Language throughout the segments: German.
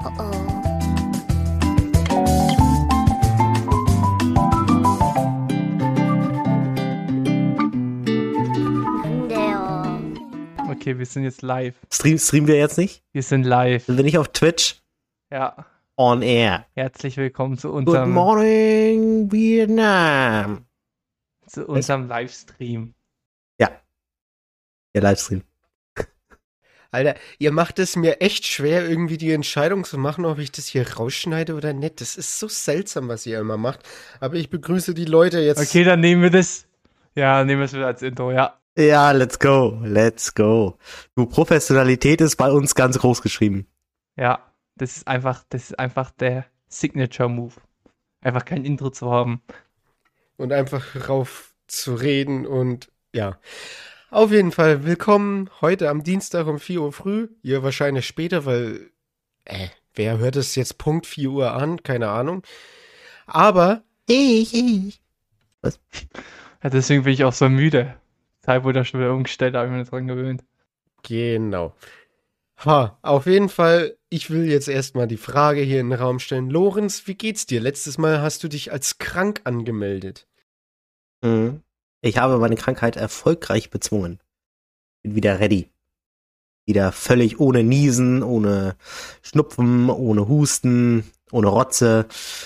Oh. Okay, wir sind jetzt live. Streamen wir jetzt nicht? Wir sind live. Sind wir nicht auf Twitch? Ja. On air. Herzlich willkommen zu Good unserem morning, Vietnam. Livestream. Ja. Der Livestream. Alter, ihr macht es mir echt schwer, irgendwie die Entscheidung zu machen, ob ich das hier rausschneide oder nicht. Das ist so seltsam, was ihr immer macht. Aber ich begrüße die Leute jetzt. Okay, dann nehmen wir das. Ja, nehmen wir es wieder als Intro, ja. Ja, let's go. Let's go. Du, Professionalität ist bei uns ganz groß geschrieben. Ja, das ist einfach der Signature-Move. Einfach kein Intro zu haben. Und einfach rauf zu reden und ja. Auf jeden Fall, willkommen heute am Dienstag um 4 Uhr früh. Ihr wahrscheinlich später, weil, wer hört es jetzt Punkt 4 Uhr an? Keine Ahnung. Aber Was? Ja, deswegen bin ich auch so müde. Zeit wurde schon wieder umgestellt, da habe ich mich nicht dran gewöhnt. Genau. Auf jeden Fall, ich will jetzt erstmal die Frage hier in den Raum stellen. Lorenz, wie geht's dir? Letztes Mal hast du dich als krank angemeldet. Ich habe meine Krankheit erfolgreich bezwungen. Bin wieder ready. Wieder völlig ohne Niesen, ohne Schnupfen, ohne Husten, ohne Rotze.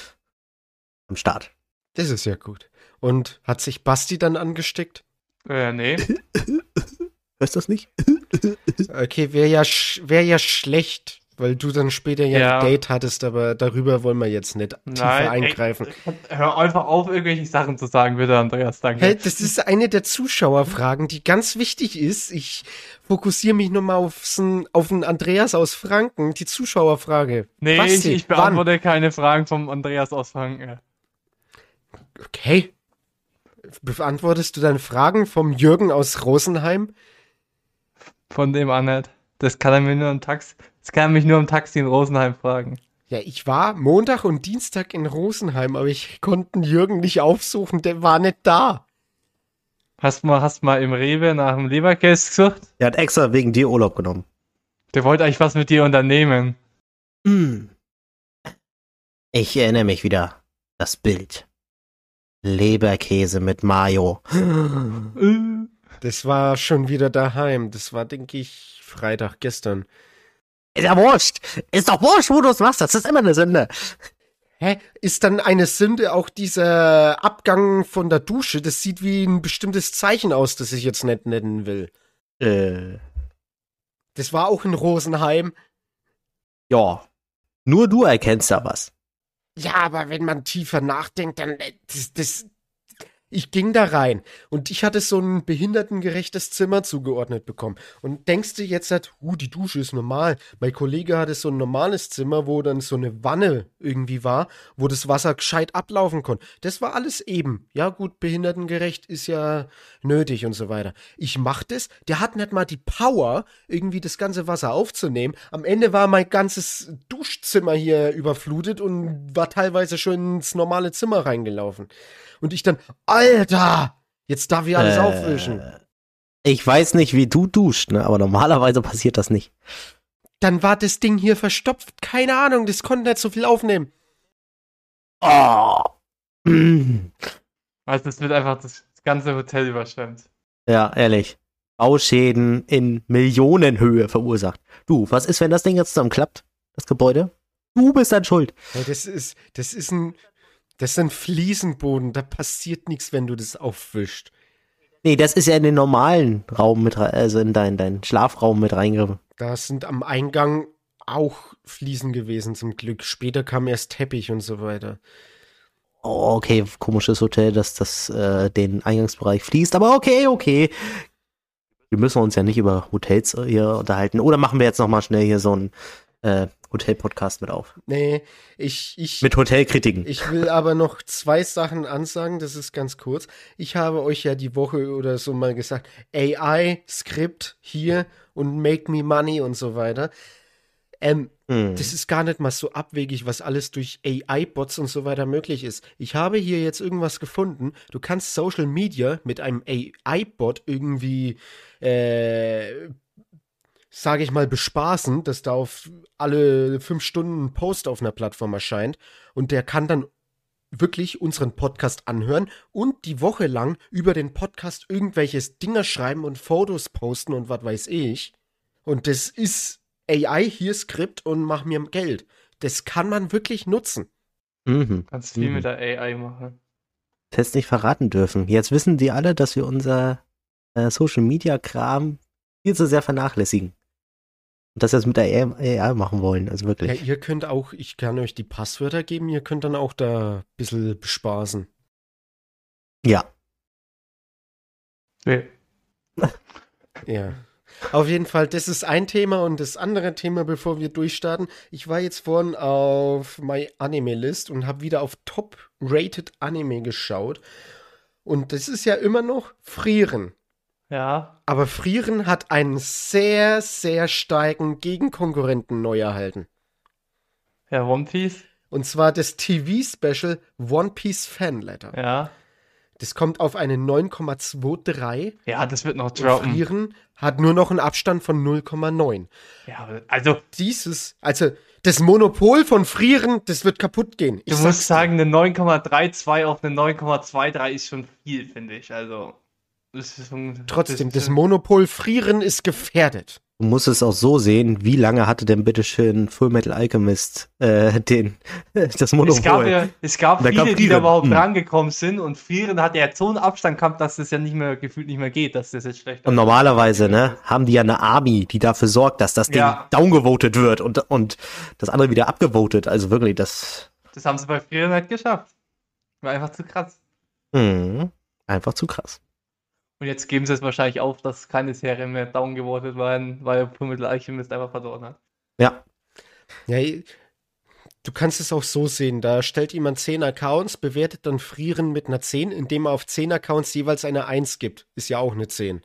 Am Start. Das ist ja gut. Und hat sich Basti dann angesteckt? Nee. Hörst du das nicht? Okay, wäre ja schlecht, weil du dann später ja ein Date hattest, aber darüber wollen wir jetzt nicht tiefer eingreifen. Hör einfach auf, irgendwelche Sachen zu sagen, bitte, Andreas, danke. Hey, das ist eine der Zuschauerfragen, die ganz wichtig ist. Ich fokussiere mich nochmal auf den Andreas aus Franken, die Zuschauerfrage. Nee, Basti, ich beantworte keine Fragen vom Andreas aus Franken. Okay. Beantwortest du deine Fragen vom Jürgen aus Rosenheim? Von dem an nicht. Das kann er mich nur im Taxi in Rosenheim fragen. Ja, ich war Montag und Dienstag in Rosenheim, aber ich konnte Jürgen nicht aufsuchen, der war nicht da. Hast mal im Rewe nach dem Leberkäse gesucht? Der hat extra wegen dir Urlaub genommen. Der wollte eigentlich was mit dir unternehmen. Ich erinnere mich wieder. Das Bild. Leberkäse mit Mayo. Das war schon wieder daheim. Das war, denke ich, Freitag gestern. Ist ja wurscht. Ist doch wurscht, wo du es machst. Das ist immer eine Sünde. Hä? Ist dann eine Sünde auch dieser Abgang von der Dusche? Das sieht wie ein bestimmtes Zeichen aus, das ich jetzt nicht nennen will. Das war auch in Rosenheim. Ja. Nur du erkennst da was. Ja, aber wenn man tiefer nachdenkt, dann ich ging da rein und ich hatte so ein behindertengerechtes Zimmer zugeordnet bekommen. Und denkst du jetzt halt, die Dusche ist normal. Mein Kollege hatte so ein normales Zimmer, wo dann so eine Wanne irgendwie war, wo das Wasser gescheit ablaufen konnte. Das war alles eben. Ja gut, behindertengerecht ist ja nötig und so weiter. Ich mach das, der hat nicht mal die Power, irgendwie das ganze Wasser aufzunehmen. Am Ende war mein ganzes Duschzimmer hier überflutet und war teilweise schon ins normale Zimmer reingelaufen. Und ich dann, Alter, jetzt darf ich alles aufwischen. Ich weiß nicht, wie du duscht, ne? Aber normalerweise passiert das nicht. Dann war das Ding hier verstopft. Keine Ahnung, das konnte nicht so viel aufnehmen. Oh. Also es wird einfach das ganze Hotel überschwemmt. Ja, ehrlich. Bauschäden in Millionenhöhe verursacht. Du, was ist, wenn das Ding jetzt zusammenklappt? Das Gebäude? Du bist dann schuld. Hey, das ist ein Fliesenboden, da passiert nichts, wenn du das aufwischst. Nee, das ist ja in den normalen Raum mit also in deinen Schlafraum mit reingriffen. Da sind am Eingang auch Fliesen gewesen, zum Glück. Später kam erst Teppich und so weiter. Oh, okay, komisches Hotel, dass das den Eingangsbereich fließt, aber okay. Wir müssen uns ja nicht über Hotels hier unterhalten. Oder machen wir jetzt nochmal schnell hier so einen Hotel-Podcast mit auf. Nee, mit Hotelkritiken. Ich will aber noch 2 Sachen ansagen, das ist ganz kurz. Ich habe euch ja die Woche oder so mal gesagt, AI-Skript hier und Make Me Money und so weiter. Das ist gar nicht mal so abwegig, was alles durch AI-Bots und so weiter möglich ist. Ich habe hier jetzt irgendwas gefunden. Du kannst Social Media mit einem AI-Bot irgendwie sage ich mal, bespaßen, dass da auf alle 5 Stunden ein Post auf einer Plattform erscheint und der kann dann wirklich unseren Podcast anhören und die Woche lang über den Podcast irgendwelche Dinger schreiben und Fotos posten und was weiß ich. Und das ist AI, hier Skript und mach mir Geld. Das kann man wirklich nutzen. Kannst viel mit der AI machen. Das hättest nicht verraten dürfen. Jetzt wissen die alle, dass wir unser Social-Media-Kram viel zu sehr vernachlässigen. Und das jetzt mit der AI machen wollen, also Ja, wirklich. ihr könnt auch, ich kann euch die Passwörter geben, ihr könnt dann auch da ein bisschen bespaßen. Ja. Nee. Ja. Auf jeden Fall, das ist ein Thema und das andere Thema, bevor wir durchstarten. Ich war jetzt vorhin auf My Anime List und habe wieder auf Top-Rated Anime geschaut. Und das ist ja immer noch Frieren. Ja. Aber Frieren hat einen sehr, sehr starken Gegenkonkurrenten neu erhalten. Ja, One Piece. Und zwar das TV-Special One Piece Fan Letter. Ja. Das kommt auf eine 9,23. Ja, das wird noch Und droppen. Frieren hat nur noch einen Abstand von 0,9. Ja, also, Das Monopol von Frieren, das wird kaputt gehen. du musst sagen, eine 9,32 auf eine 9,23 ist schon viel, finde ich. Also, das ist schon, Trotzdem, das schon- Monopol Frieren ist gefährdet. Du musst es auch so sehen, wie lange hatte denn bitteschön Full Metal Alchemist das Monopol? Es gab Da kam viele, die da Frieren. überhaupt Hm. rangekommen sind und Frieren hat ja jetzt so einen Abstand gehabt, dass das ja nicht mehr gefühlt nicht mehr geht, dass das jetzt schlechter Und normalerweise, ne, haben die ja eine Army, die dafür sorgt, dass das Ding Ja. downgevotet wird und das andere wieder abgevotet. Also wirklich, das Das haben sie bei Frieren halt geschafft. War einfach zu krass. einfach zu krass. Und jetzt geben sie es wahrscheinlich auf, dass keine Serien mehr downgevotet werden, weil Fullmetal Alchemist einfach verloren hat. Ja, Ja, du kannst es auch so sehen, da stellt jemand 10 Accounts, bewertet dann Frieren mit einer 10, indem er auf 10 Accounts jeweils eine 1 gibt. Ist ja auch eine 10.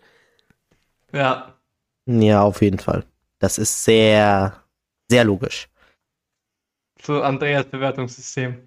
Ja, ja, auf jeden Fall. Das ist sehr, sehr logisch. so Andreas Bewertungssystem.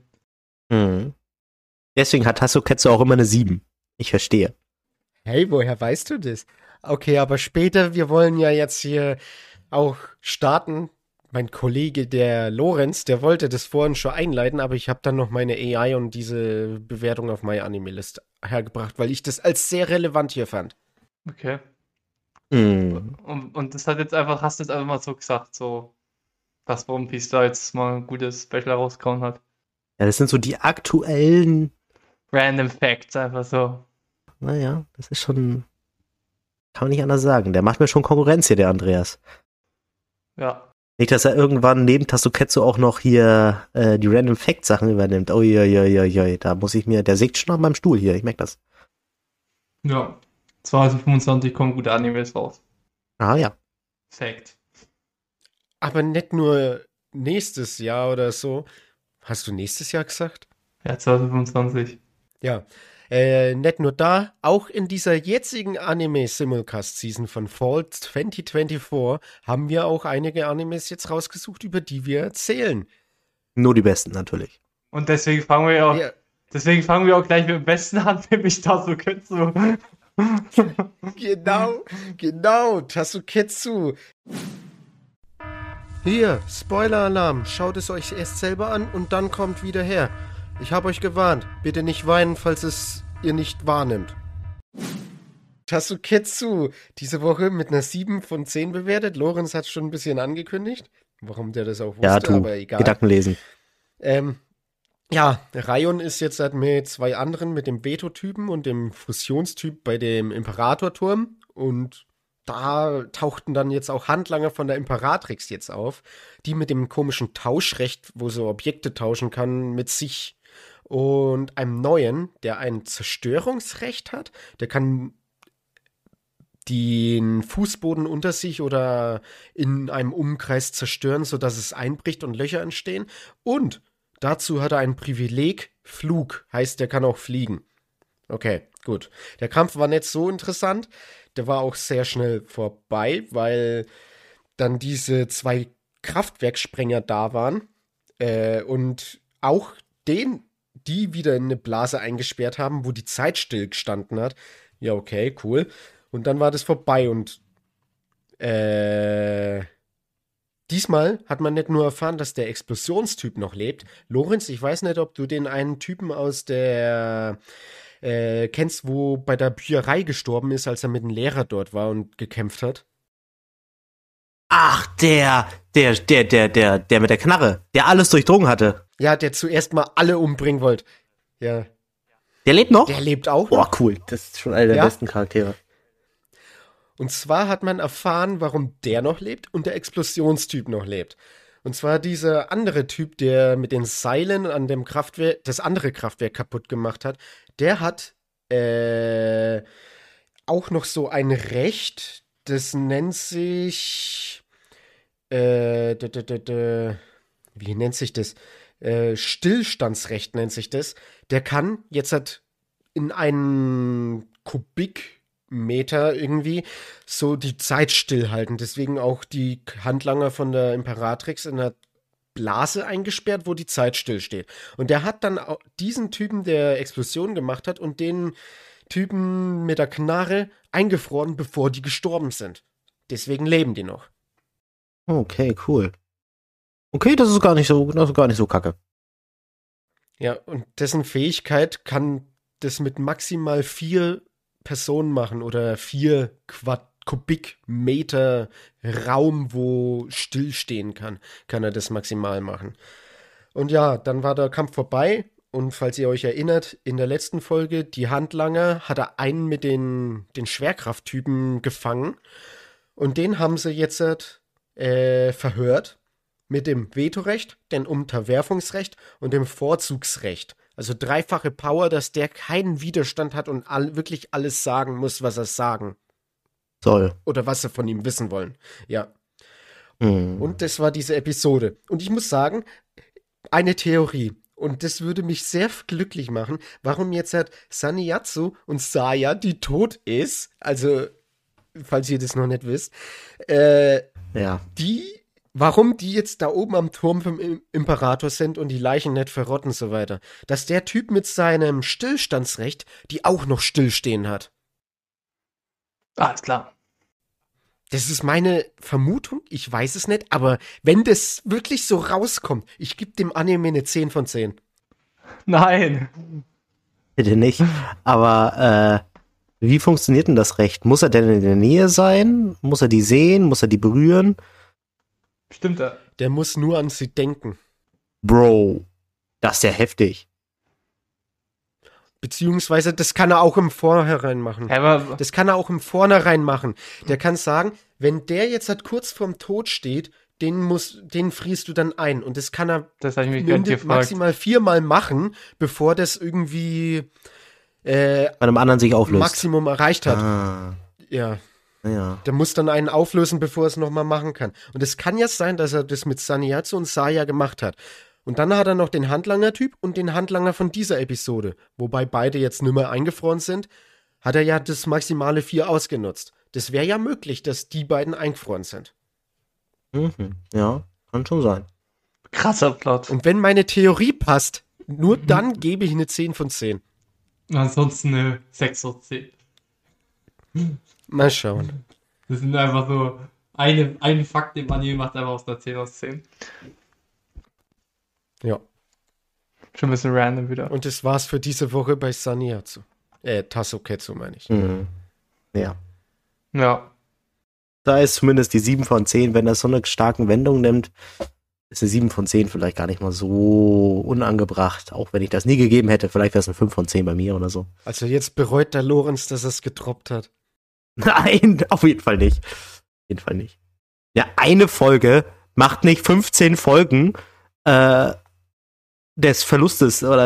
Deswegen hat Hasuketsu auch immer eine 7. Ich verstehe. Hey, woher weißt du das? Okay, aber später, wir wollen ja jetzt hier auch starten. Mein Kollege, der Lorenz, der wollte das vorhin schon einleiten, aber ich habe dann noch meine AI und diese Bewertung auf My Anime List hergebracht, weil ich das als sehr relevant hier fand. Okay. Mhm. Und das hat jetzt einfach, hast du jetzt einfach mal so gesagt, so, dass One Piece da jetzt mal ein gutes Special rausgehauen hat. Ja, das sind so die aktuellen, Random Facts, einfach so. naja, das ist schon, kann man nicht anders sagen. Der macht mir schon Konkurrenz hier, der Andreas. Ja. Nicht, dass er irgendwann neben Tasuketsu auch noch hier die Random Fact Sachen übernimmt. Uiuiuiui, da muss ich mir, der sägt schon auf meinem Stuhl hier, ich merke das. Ja. 2025 kommen gute Animes raus. Ah ja. Fact. Aber nicht nur nächstes Jahr oder so. Hast du nächstes Jahr gesagt? Ja, 2025. Ja. Nicht nur da, auch in dieser jetzigen Anime-Simulcast-Season von Fall 2024 haben wir auch einige Animes jetzt rausgesucht, über die wir erzählen. Nur die besten natürlich. Und deswegen fangen wir ja auch, Ja, gleich mit dem Besten an, nämlich Tasuketsu. genau, Tasuketsu. Hier, Spoiler-Alarm, schaut es euch erst selber an und dann kommt wieder her. Ich habe euch gewarnt, bitte nicht weinen, falls es ihr nicht wahrnimmt. Tasuketsu, diese Woche mit einer 7 von 10 bewertet. Lorenz hat schon ein bisschen angekündigt, warum der das auch wusste, Ja, du, aber egal. Gedanken lesen. Ja, Raion ist jetzt halt mit 2 anderen, mit dem Veto-Typen und dem Fusionstyp bei dem Imperatorturm. Und da tauchten dann jetzt auch Handlanger von der Imperatrix jetzt auf, die mit dem komischen Tauschrecht, wo so Objekte tauschen kann, mit sich und einem neuen, der ein Zerstörungsrecht hat. Der kann den Fußboden unter sich oder in einem Umkreis zerstören, sodass es einbricht und Löcher entstehen. Und dazu hat er ein Privileg, Flug, heißt, der kann auch fliegen. Okay, gut. Der Kampf war nicht so interessant. Der war auch sehr schnell vorbei, weil dann diese 2 Kraftwerkssprenger da waren und auch die wieder in eine Blase eingesperrt haben, wo die Zeit stillgestanden hat. Ja, okay, cool. Und dann war das vorbei und Diesmal hat man nicht nur erfahren, dass der Explosionstyp noch lebt. Lorenz, ich weiß nicht, ob du den einen Typen aus der kennst, wo bei der Bücherei gestorben ist, als er mit dem Lehrer dort war und gekämpft hat. Ach, der mit der Knarre, der alles durchdrungen hatte. Ja, der zuerst mal alle umbringen wollte. Ja. Der lebt noch? Der lebt auch. Boah, cool. Das ist schon einer der besten Charaktere. Und zwar hat man erfahren, warum der noch lebt und der Explosionstyp noch lebt. Und zwar dieser andere Typ, der mit den Seilen an dem Kraftwerk, das andere Kraftwerk kaputt gemacht hat, der hat auch noch so ein Recht, das nennt sich wie nennt sich das? Stillstandsrecht nennt sich das. Der kann jetzt halt in einen Kubikmeter irgendwie so die Zeit stillhalten. Deswegen auch die Handlanger von der Imperatrix in der Blase eingesperrt, wo die Zeit stillsteht. Und der hat dann auch diesen Typen, der Explosion gemacht hat, und den Typen mit der Knarre eingefroren, bevor die gestorben sind. Deswegen leben die noch. Okay, cool. Okay, das ist gar nicht so kacke. Ja, und dessen Fähigkeit kann das mit maximal 4 Personen machen oder 4 Kubikmeter Raum, wo stillstehen kann er das maximal machen. Und ja, dann war der Kampf vorbei. Und falls ihr euch erinnert, in der letzten Folge, die Handlanger, hat er einen mit den Schwerkrafttypen gefangen. Und den haben sie jetzt verhört mit dem Vetorecht, dem Unterwerfungsrecht und dem Vorzugsrecht. Also 3-fache Power, dass der keinen Widerstand hat und wirklich alles sagen muss, was er sagen soll. Oder was sie von ihm wissen wollen. Ja. Mhm. Und das war diese Episode. Und ich muss sagen, eine Theorie. Und das würde mich sehr glücklich machen, warum jetzt Saniyatsu und Saya, die tot ist, also, falls ihr das noch nicht wisst, warum die jetzt da oben am Turm vom Imperator sind und die Leichen nicht verrotten und so weiter. Dass der Typ mit seinem Stillstandsrecht die auch noch stillstehen hat. Alles klar. Das ist meine Vermutung, ich weiß es nicht, aber wenn das wirklich so rauskommt, ich gebe dem Anime eine 10 von 10. Nein. Bitte nicht. Aber wie funktioniert denn das Recht? Muss er denn in der Nähe sein? Muss er die sehen? Muss er die berühren? Stimmt er. Der muss nur an sie denken. Bro, das ist ja heftig. Beziehungsweise, das kann er auch im Vornherein machen. Das kann er auch im Vornherein machen. Der kann sagen, wenn der jetzt kurz vorm Tod steht, den frierst du dann ein. Und das kann er maximal 4-mal machen, bevor das irgendwie bei einem anderen sich auflöst. Maximum erreicht hat. Ah. Ja. Ja. Der muss dann einen auflösen, bevor er es nochmal machen kann. Und es kann ja sein, dass er das mit Saniyatsu und Saya gemacht hat. Und dann hat er noch den Handlanger-Typ und den Handlanger von dieser Episode. Wobei beide jetzt nicht mehr eingefroren sind, hat er ja das maximale 4 ausgenutzt. Das wäre ja möglich, dass die beiden eingefroren sind. Mhm. Ja, kann schon sein. Krasser Plot. Und wenn meine Theorie passt, nur dann gebe ich eine 10 von 10. Ansonsten eine 6 aus 10. Mal schauen. Das sind einfach so ein Fakt, den man hier macht, einfach aus der 10 aus 10. Ja. Schon ein bisschen random wieder. Und das war's für diese Woche bei Saniyatsu. Tasoketsu meine ich. Mhm. Ja. Ja. Da ist zumindest die 7 von 10, wenn er so eine starken Wendung nimmt, ist eine 7 von 10 vielleicht gar nicht mal so unangebracht. Auch wenn ich das nie gegeben hätte, vielleicht wäre es eine 5 von 10 bei mir oder so. Also jetzt bereut der Lorenz, dass er es getroppt hat. Nein, auf jeden Fall nicht. Auf jeden Fall nicht. Ja, eine Folge macht nicht 15 Folgen des Verlustes oder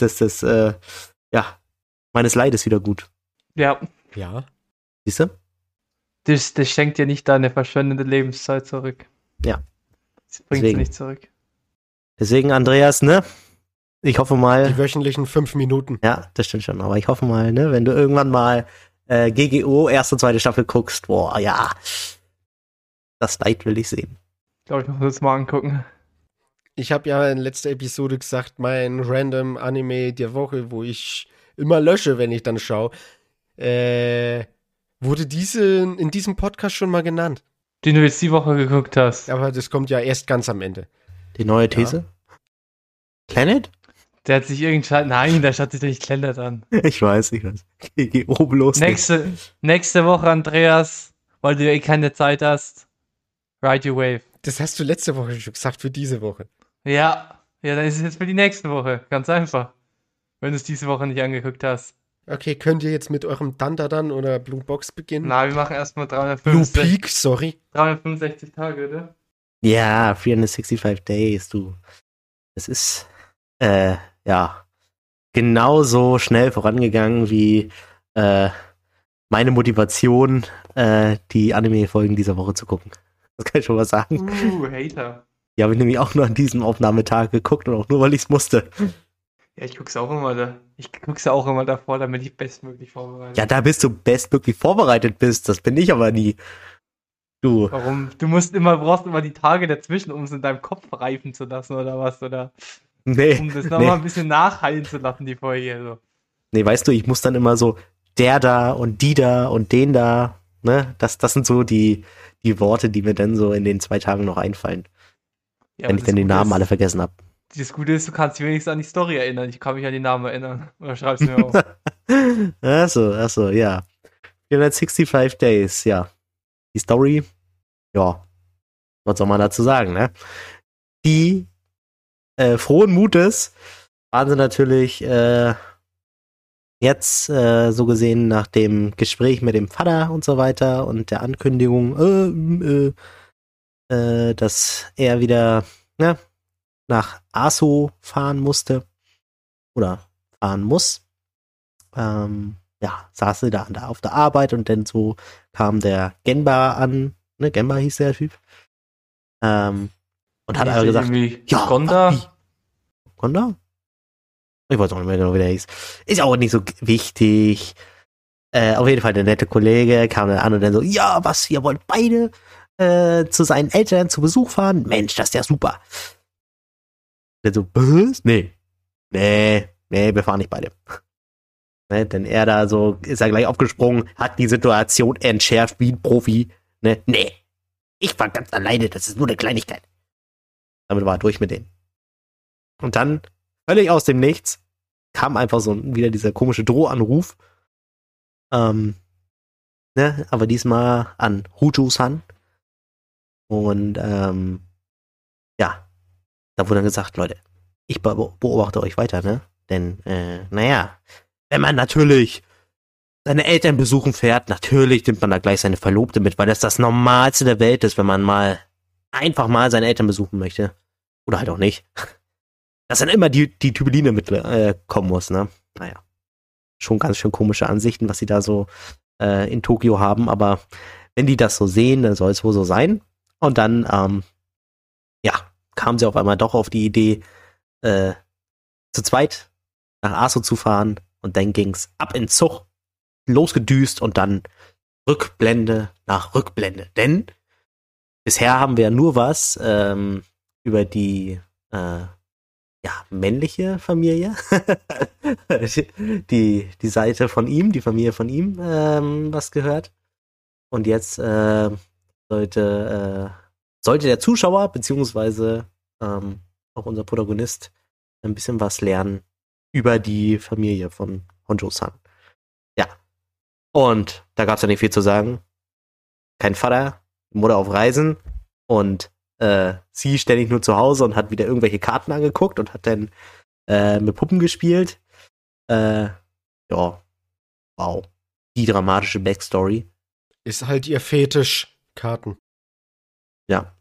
meines Leides wieder gut. Ja. Ja. Siehst du? Das schenkt dir nicht deine verschwendete Lebenszeit zurück. Ja. Das bringt sie nicht zurück. Deswegen, Andreas, ne? Ich hoffe mal. Die wöchentlichen 5 Minuten. Ja, das stimmt schon. Aber ich hoffe mal, ne, wenn du irgendwann mal GGO 1. und 2. Staffel guckst, boah, ja. Das Leid will ich sehen. Ich glaube, ich muss das mal angucken. Ich habe ja in letzter Episode gesagt, mein random Anime der Woche, wo ich immer lösche, wenn ich dann schaue, wurde in diesem Podcast schon mal genannt. Den du jetzt die Woche geguckt hast. Aber das kommt ja erst ganz am Ende. Die neue These? Planet? Der hat sich irgendwie... Nein, der schaut sich doch nicht Planet an. Ich weiß. Geh oben los. Nächste Woche, Andreas, weil du keine Zeit hast. Ride Your Wave. Das hast du letzte Woche schon gesagt, für diese Woche. Ja, dann ist es jetzt für die nächste Woche. Ganz einfach. Wenn du es diese Woche nicht angeguckt hast. Okay, könnt ihr jetzt mit eurem Thunder dann oder Blue Box beginnen? Na, wir machen erstmal Blue Peak, sorry. 365 Tage, oder? Ja, 365 Days, du. Es ist, genauso schnell vorangegangen wie meine Motivation, die Anime-Folgen dieser Woche zu gucken. Das kann ich schon mal sagen. Hater. Die habe ich nämlich auch nur an diesem Aufnahmetag geguckt und auch nur, weil ich es musste. Ja, ich guck's auch immer davor, damit ich bestmöglich vorbereitet. Ja, da bist du bestmöglich vorbereitet bist. Das bin ich aber nie. Du. Warum? Du brauchst immer die Tage dazwischen, um es in deinem Kopf reifen zu lassen oder was? Oder Nee. um das nochmal ein bisschen nachhallen zu lassen, die Folge. Also. Nee, weißt du, ich muss dann immer so der da und die da und den da, ne? Das sind so die Worte, die mir dann so in den 2 Tagen noch einfallen. Ja, wenn ich dann die Namen alle vergessen habe. Das Gute ist, du kannst dich wenigstens an die Story erinnern. Ich kann mich an die Namen erinnern. Oder schreib's mir auf. Achso, ja. 365 Days, ja. Die Story, ja. Was soll man dazu sagen, ne? Die frohen Mutes waren sie natürlich jetzt so gesehen nach dem Gespräch mit dem Vater und so weiter und der Ankündigung, dass er wieder nach Aso fahren musste oder fahren muss. Saß sie da auf der Arbeit und dann so kam der Genba an, ne, Genba hieß der Typ, und hat aber gesagt, ja, Gonda? Gonda? Ich weiß auch nicht mehr genau, wie der hieß. Ist auch nicht so wichtig. Auf jeden Fall der nette Kollege kam dann an und dann so, ja, was, ihr wollt beide zu seinen Eltern zu Besuch fahren? Mensch, das ist ja super. Der so, was? Nee, wir fahren nicht beide. Ne, denn er da so, ist er gleich aufgesprungen, hat die Situation entschärft wie ein Profi. Ne, nee, ich fahr ganz alleine, das ist nur eine Kleinigkeit. Damit war er durch mit denen. Und dann, völlig aus dem Nichts, kam einfach so wieder dieser komische Drohanruf. Aber diesmal an Huju-san. Und da wurde dann gesagt, Leute, ich beobachte euch weiter, ne? Denn, wenn man natürlich seine Eltern besuchen fährt, natürlich nimmt man da gleich seine Verlobte mit, weil das Normalste der Welt ist, wenn man einfach mal seine Eltern besuchen möchte. Oder halt auch nicht. Dass dann immer die Typeline kommen muss, ne? Naja. Schon ganz schön komische Ansichten, was sie da so in Tokio haben, aber wenn die das so sehen, dann soll es wohl so sein. Und dann, kamen sie auf einmal doch auf die Idee, zu zweit nach Aso zu fahren und dann ging's ab in Zug, losgedüst und dann Rückblende nach Rückblende. Denn bisher haben wir nur was über die männliche Familie, die Seite von ihm, die Familie von ihm, was gehört. Und jetzt sollte der Zuschauer, beziehungsweise auch unser Protagonist, ein bisschen was lernen über die Familie von Honjo-san. Ja. Und da gab es ja nicht viel zu sagen. Kein Vater, Mutter auf Reisen und sie ständig nur zu Hause und hat wieder irgendwelche Karten angeguckt und hat dann mit Puppen gespielt. Wow. Die dramatische Backstory. Ist halt ihr Fetisch, Karten. Ja.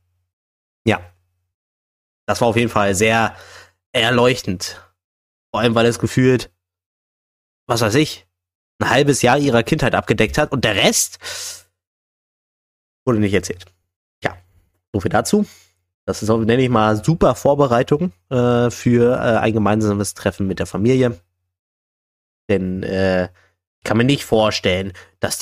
Das war auf jeden Fall sehr erleuchtend. Vor allem, weil es gefühlt, was weiß ich, ein halbes Jahr ihrer Kindheit abgedeckt hat und der Rest wurde nicht erzählt. Ja, so viel dazu. Das ist auch, nenne ich mal, super Vorbereitung für ein gemeinsames Treffen mit der Familie. Denn ich kann mir nicht vorstellen, dass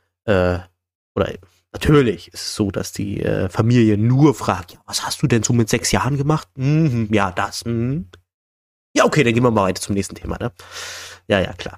natürlich ist es so, dass die Familie nur fragt, ja, was hast du denn so mit 6 Jahren gemacht? Ja, das. Ja, okay, dann gehen wir mal weiter zum nächsten Thema, ne? Ja, klar.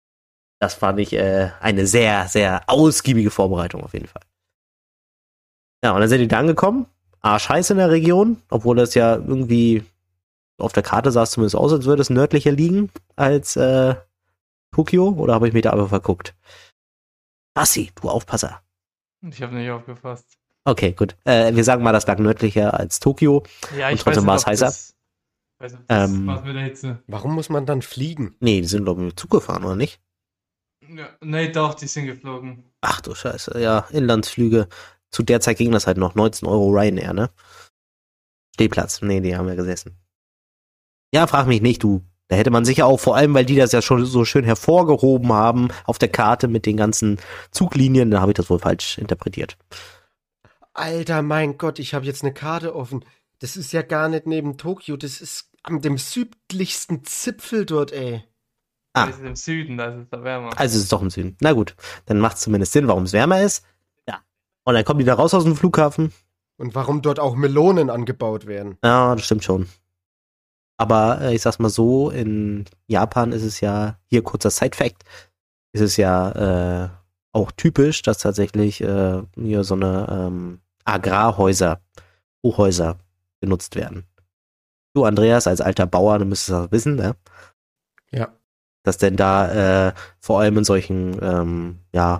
Das fand ich eine sehr, sehr ausgiebige Vorbereitung auf jeden Fall. Ja, und dann sind die da angekommen. Arschheiß in der Region, obwohl das ja irgendwie auf der Karte sah es zumindest aus, als würde es nördlicher liegen als Tokio. Oder habe ich mich da einfach verguckt? Bassi, du Aufpasser. Ich habe nicht aufgefasst. Okay, gut. Wir sagen mal, das lag nördlicher als Tokio. Ja, Und ich trotzdem weiß war nicht, es ob heißer. das, weiß nicht, ob das Ähm, was mit der Hitze. Warum muss man dann fliegen? Nee, die sind, glaube ich, mit Zug gefahren, oder nicht? Ja, nee, doch, die sind geflogen. Ach du Scheiße, ja, Inlandsflüge. Zu der Zeit ging das halt noch 19 Euro Ryanair, ne? Stehplatz, nee, die haben wir gesessen. Ja, frag mich nicht, du. Da hätte man sicher auch, vor allem, weil die das ja schon so schön hervorgehoben haben auf der Karte mit den ganzen Zuglinien, da habe ich das wohl falsch interpretiert. Alter, mein Gott, ich habe jetzt eine Karte offen. Das ist ja gar nicht neben Tokio, das ist an dem südlichsten Zipfel dort, ey. Ah. Das ist im Süden, da ist es da wärmer. Also es ist doch im Süden. Na gut, dann macht es zumindest Sinn, warum es wärmer ist. Ja. Und dann kommen die da raus aus dem Flughafen. Und warum dort auch Melonen angebaut werden. Ja, das stimmt schon. Aber ich sag's mal so, in Japan ist es ja, hier kurzer Side-Fact, ist es ja auch typisch, dass tatsächlich hier so eine Agrarhäuser, Hochhäuser genutzt werden. Du, Andreas, als alter Bauer, du müsstest das wissen, ne? Ja. Dass denn da vor allem in solchen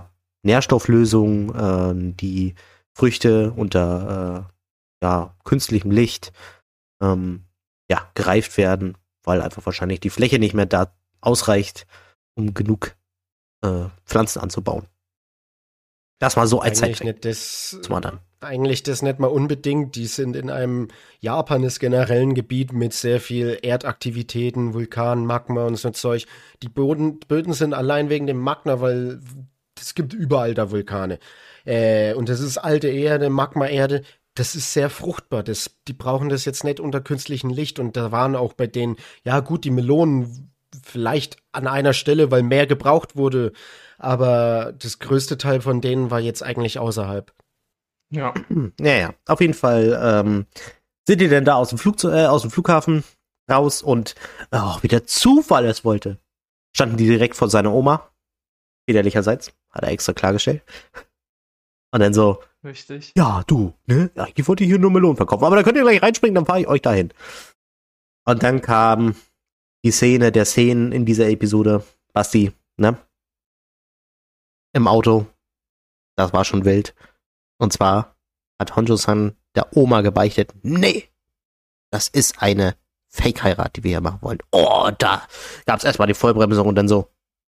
Nährstofflösungen die Früchte unter künstlichem Licht gereift werden, weil einfach wahrscheinlich die Fläche nicht mehr da ausreicht, um genug Pflanzen anzubauen. Das mal so als Zeitfakt zum anderen. Eigentlich das nicht mal unbedingt. Die sind in einem, Japan ist generell ein Gebiet mit sehr viel Erdaktivitäten, Vulkan, Magma und so Zeug. Die Böden sind allein wegen dem Magma, weil es gibt überall da Vulkane. Und das ist alte Erde, Magma-Erde. Das ist sehr fruchtbar. Die brauchen das jetzt nicht unter künstlichem Licht. Und da waren auch bei denen, ja gut, die Melonen vielleicht an einer Stelle, weil mehr gebraucht wurde. Aber das größte Teil von denen war jetzt eigentlich außerhalb. Ja. Ja. Auf jeden Fall sind die denn da aus dem Flughafen raus und wie der Zufall es wollte, standen die direkt vor seiner Oma. Väterlicherseits. Hat er extra klargestellt. Und dann so, Richtig. ja, du, ne? Ja, ich wollte hier nur Melonen verkaufen. Aber da könnt ihr gleich reinspringen, dann fahre ich euch dahin. Und dann kam die Szene der Szenen in dieser Episode. Basti, ne? Im Auto. Das war schon wild. Und zwar hat Honjo-san der Oma gebeichtet, nee, das ist eine Fake-Heirat, die wir hier machen wollen. Oh, da gab's erstmal die Vollbremsung und dann so,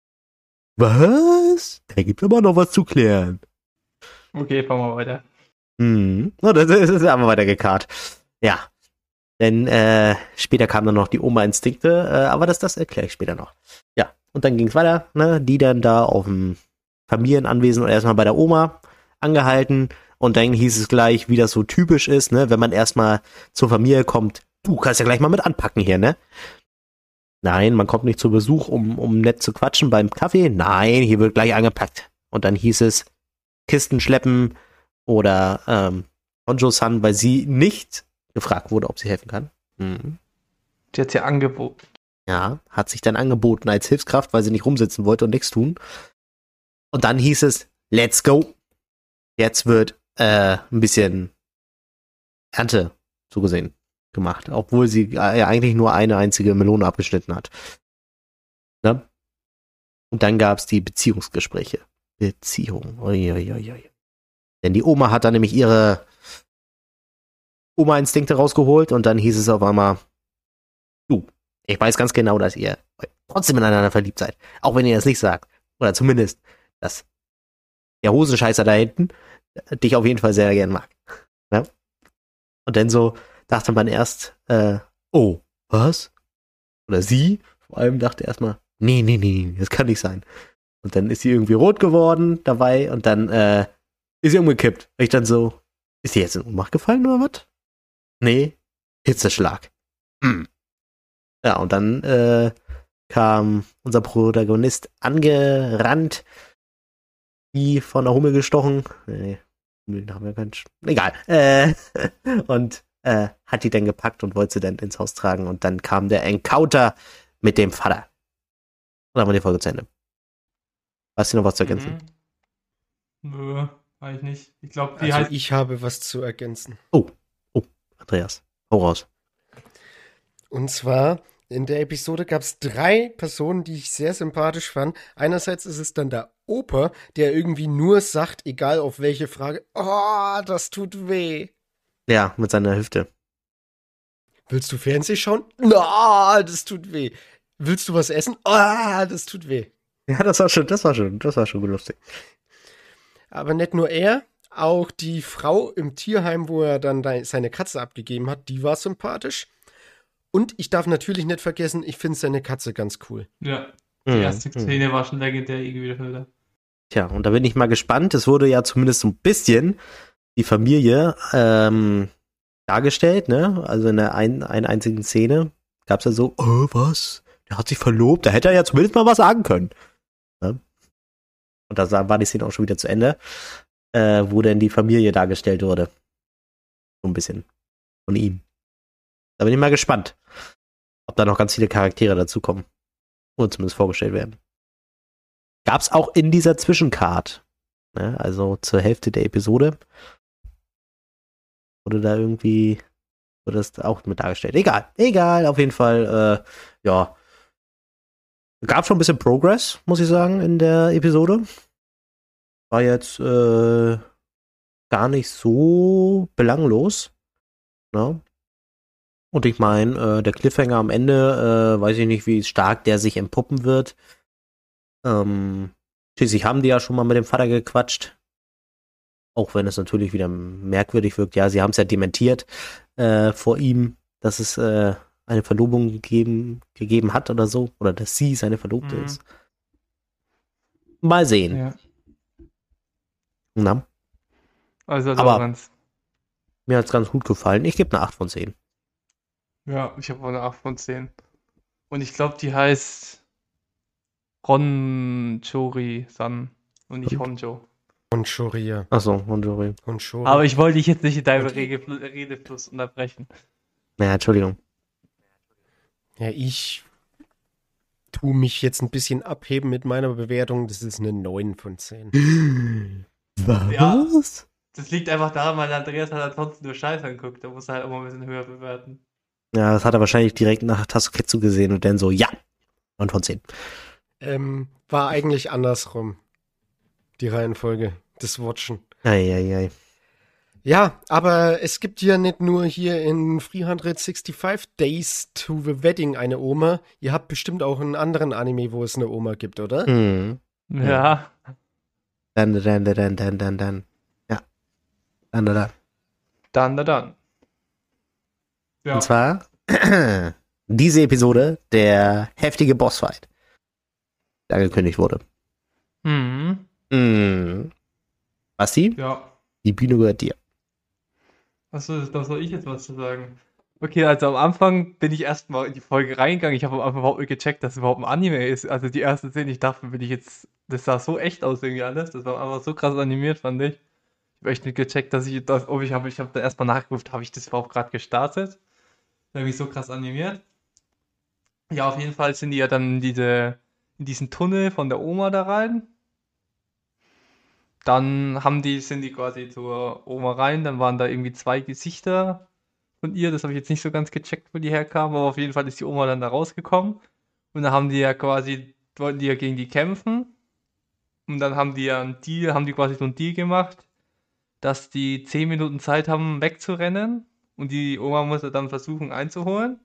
was? Da gibt aber noch was zu klären. Okay, fahren wir weiter. Oh, das ist aber weiter gekarrt. Ja. Denn später kamen dann noch die Oma-Instinkte, aber das erkläre ich später noch. Ja, und dann ging's weiter, ne? Die dann da auf dem Familienanwesen und erstmal bei der Oma angehalten und dann hieß es gleich, wie das so typisch ist, ne? Wenn man erstmal zur Familie kommt, du kannst ja gleich mal mit anpacken hier, ne? Nein, man kommt nicht zu Besuch, um nett zu quatschen beim Kaffee. Nein, hier wird gleich angepackt. Und dann hieß es, Kisten schleppen oder Honjo-san, weil sie nicht gefragt wurde, ob sie helfen kann. Die hat ja angeboten. Ja, hat sich dann angeboten als Hilfskraft, weil sie nicht rumsitzen wollte und nichts tun. Und dann hieß es, let's go. Jetzt wird ein bisschen Ernte, so gesehen, gemacht. Obwohl sie ja eigentlich nur eine einzige Melone abgeschnitten hat. Ne? Und dann gab es die Beziehungsgespräche. Beziehung. Uiuiui. Denn die Oma hat dann nämlich ihre Oma-Instinkte rausgeholt und dann hieß es auf einmal, du, ich weiß ganz genau, dass ihr trotzdem ineinander verliebt seid. Auch wenn ihr das nicht sagt. Oder zumindest, dass der Hosenscheißer da hinten dich auf jeden Fall sehr gern mag. Ne? Und dann so dachte man erst, oh, was? Oder sie vor allem dachte erstmal, nee, das kann nicht sein. Und dann ist sie irgendwie rot geworden dabei und dann ist sie umgekippt. Und ich dann so, ist sie jetzt in Ohnmacht gefallen oder was? Nee, Hitzeschlag. Ja, und dann kam unser Protagonist angerannt, wie von der Hummel gestochen. Nee, Hummeln haben wir keinen egal. Und hat die dann gepackt und wollte sie dann ins Haus tragen. Und dann kam der Encounter mit dem Vater. Und dann haben wir die Folge zu Ende. Hast du noch was zu ergänzen? Nö. Weiß ich nicht. Ich glaube, die Also heißt. ich habe was zu ergänzen. Oh, Andreas, hau raus. Und zwar, in der Episode gab es 3 Personen, die ich sehr sympathisch fand. Einerseits ist es dann der Opa, der irgendwie nur sagt, egal auf welche Frage, oh, das tut weh. Ja, mit seiner Hüfte. Willst du Fernsehen schauen? Na, das tut weh. Willst du was essen? Ah, das tut weh. Ja, das war schon lustig. Aber nicht nur er, auch die Frau im Tierheim, wo er dann seine Katze abgegeben hat, die war sympathisch. Und ich darf natürlich nicht vergessen, ich finde seine Katze ganz cool. Ja, die erste Szene war schon legendär irgendwie dafür. Tja, und da bin ich mal gespannt. Es wurde ja zumindest so ein bisschen die Familie dargestellt, ne? Also in einer einzigen Szene gab es ja so, oh, was? Der hat sich verlobt, da hätte er ja zumindest mal was sagen können. Ne? Und da war die Szene auch schon wieder zu Ende, wo denn die Familie dargestellt wurde. So ein bisschen von ihm. Da bin ich mal gespannt, ob da noch ganz viele Charaktere dazukommen. Oder zumindest vorgestellt werden. Gab's auch in dieser Zwischencard, ne? Also zur Hälfte der Episode, wurde das auch mit dargestellt. Egal, auf jeden Fall, ja. Gab schon ein bisschen Progress, muss ich sagen, in der Episode. War jetzt gar nicht so belanglos. Ne? Und ich meine, der Cliffhanger am Ende, weiß ich nicht, wie stark der sich empuppen wird. Schließlich haben die ja schon mal mit dem Vater gequatscht. Auch wenn es natürlich wieder merkwürdig wirkt. Ja, sie haben es ja dementiert vor ihm, dass es eine Verlobung gegeben hat oder so. Oder dass sie seine Verlobte ist. Mal sehen. Ja. Na? Also, Aber mir hat es ganz gut gefallen. Ich gebe eine 8 von 10. Ja, ich habe auch eine 8 von 10. Und ich glaube, die heißt Honchori-san und nicht Honjo. Honchoria. Achso, Honjori. Aber ich wollte dich jetzt nicht in deinem Redefluss unterbrechen. Naja, Entschuldigung. Ja, ich tue mich jetzt ein bisschen abheben mit meiner Bewertung. Das ist eine 9 von 10. Was? Ja, das liegt einfach daran, weil Andreas hat ansonsten nur Scheiß anguckt. Da muss er halt auch mal ein bisschen höher bewerten. Ja, das hat er wahrscheinlich direkt nach Tassoketsu gesehen und dann so, ja, 9 von 10. War eigentlich andersrum. Die Reihenfolge des Watchen. Eieiei. Ja, aber es gibt ja nicht nur hier in 365 Days to the Wedding eine Oma. Ihr habt bestimmt auch einen anderen Anime, wo es eine Oma gibt, oder? Mhm. Ja. Dann. Ja. Dann. Ja. Und zwar diese Episode, der heftige Bossfight, der angekündigt wurde. Basti? Ja. Die Bühne gehört dir. Achso, da soll ich jetzt was zu sagen. Okay, also am Anfang bin ich erstmal in die Folge reingegangen. Ich habe am Anfang überhaupt nicht gecheckt, dass es überhaupt ein Anime ist. Also die erste Szene, ich dachte, das sah so echt aus irgendwie alles. Das war einfach so krass animiert, fand ich. Ich habe echt nicht gecheckt, ich habe da erstmal nachgeguckt, habe ich das überhaupt gerade gestartet? Irgendwie so krass animiert. Ja, auf jeden Fall sind die ja dann in diesen Tunnel von der Oma da rein. Dann sind die quasi zur Oma rein, dann waren da irgendwie 2 Gesichter von ihr, das habe ich jetzt nicht so ganz gecheckt, wo die herkamen, aber auf jeden Fall ist die Oma dann da rausgekommen und dann wollten die ja gegen die kämpfen und dann haben die quasi so einen Deal gemacht, dass die 10 Minuten Zeit haben wegzurennen und die Oma muss dann versuchen einzuholen.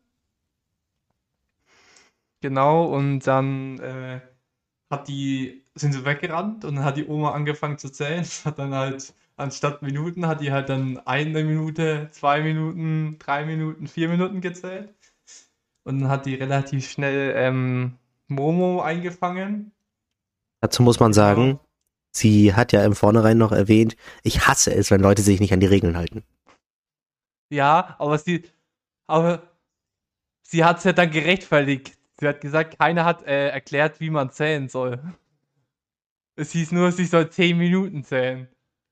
Genau, und dann sind sie weggerannt und dann hat die Oma angefangen zu zählen. Hat dann halt, anstatt Minuten, hat die halt dann 1 Minute, 2 Minuten, 3 Minuten, 4 Minuten gezählt. Und dann hat die relativ schnell Momo eingefangen. Dazu muss man sagen, sie hat ja im Vornherein noch erwähnt, ich hasse es, wenn Leute sich nicht an die Regeln halten. Ja, aber sie hat es ja dann gerechtfertigt. Sie hat gesagt, keiner hat erklärt, wie man zählen soll. Es hieß nur, sie soll 10 Minuten zählen.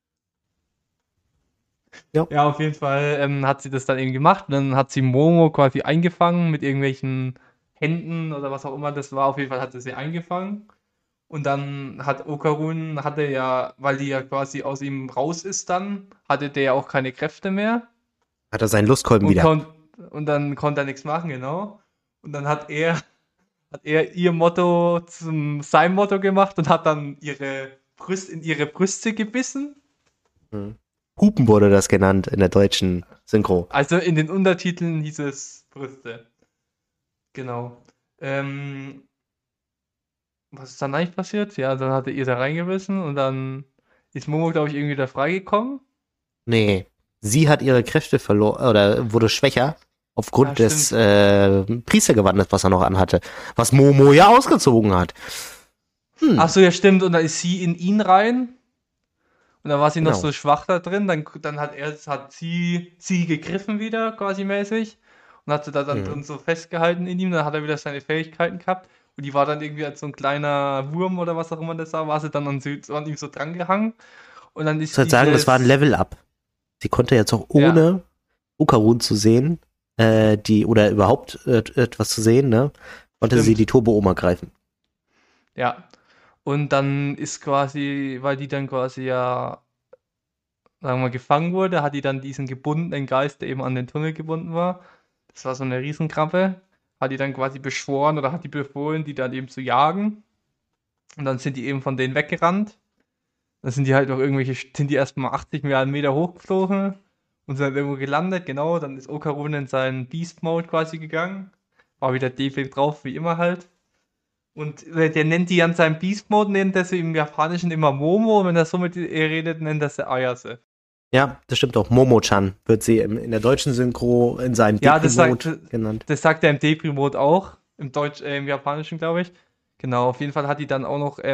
Ja. Ja, auf jeden Fall hat sie das dann eben gemacht. Und dann hat sie Momo quasi eingefangen mit irgendwelchen Händen oder was auch immer das war. Auf jeden Fall hat sie eingefangen. Und dann hat Okarun, hatte ja, weil die ja quasi aus ihm raus ist dann, hatte der ja auch keine Kräfte mehr Hat er seinen Lustkolben und, wieder. und dann konnte er nichts machen, genau. Und dann hat er ihr Motto zum sein Motto gemacht und hat dann in ihre Brüste gebissen. Mhm. Hupen wurde das genannt in der deutschen Synchro. Also in den Untertiteln hieß es Brüste. Genau. Ähm, Was ist dann eigentlich passiert? Ja, dann hat er ihr da reingebissen und dann ist Momo, glaube ich, irgendwie da freigekommen. Nee, sie hat ihre Kräfte verloren oder wurde schwächer Ja, aufgrund des stimmt. Priestergewandes, was er noch anhatte. Was Momo ja ausgezogen hat. Ach Hm, so, ja, stimmt. Und dann ist sie in ihn rein und dann war sie noch genau. so schwach da drin. Dann hat sie gegriffen wieder, quasi mäßig. Und hat sie da dann Mhm. drin so festgehalten in ihm. Dann hat er wieder seine Fähigkeiten gehabt. Und die war dann irgendwie als so ein kleiner Wurm oder was auch immer das war sie dann an ihm so drangehangen. Und dann Ich muss ist halt sagen, das war ein dieses, Level-Up. Sie konnte jetzt auch ja, ohne Okarun zu sehen, oder überhaupt etwas zu sehen, ne, konnte sie die stimmt. Turbo-Oma greifen. Ja. Und dann ist quasi, weil die dann quasi ja, sagen wir mal, gefangen wurde, hat die dann diesen gebundenen Geist, der eben an den Tunnel gebunden war. Das war so eine Riesenkrabbe. Hat die dann quasi beschworen oder hat die befohlen, die dann eben zu jagen. Und dann sind die eben von denen weggerannt. Dann sind die halt noch sind die erstmal 80 Milliarden Meter hochgeflogen und sind dann irgendwo gelandet. Genau, dann ist Okarun in seinen Beast Mode quasi gegangen. War wieder Defekt drauf, wie immer halt. Und der nennt die an seinem Beast Mode, nennt er sie im Japanischen immer Momo. Und wenn er so mit ihr redet, nennt er sie Ayase. Ja, das stimmt auch. Momo-chan wird sie in der deutschen Synchro in seinem Ja, das sagt, Depri-Mode genannt. das sagt er im Depri-Mode auch. Im Japanischen, glaube ich. Genau, auf jeden Fall hat die dann auch noch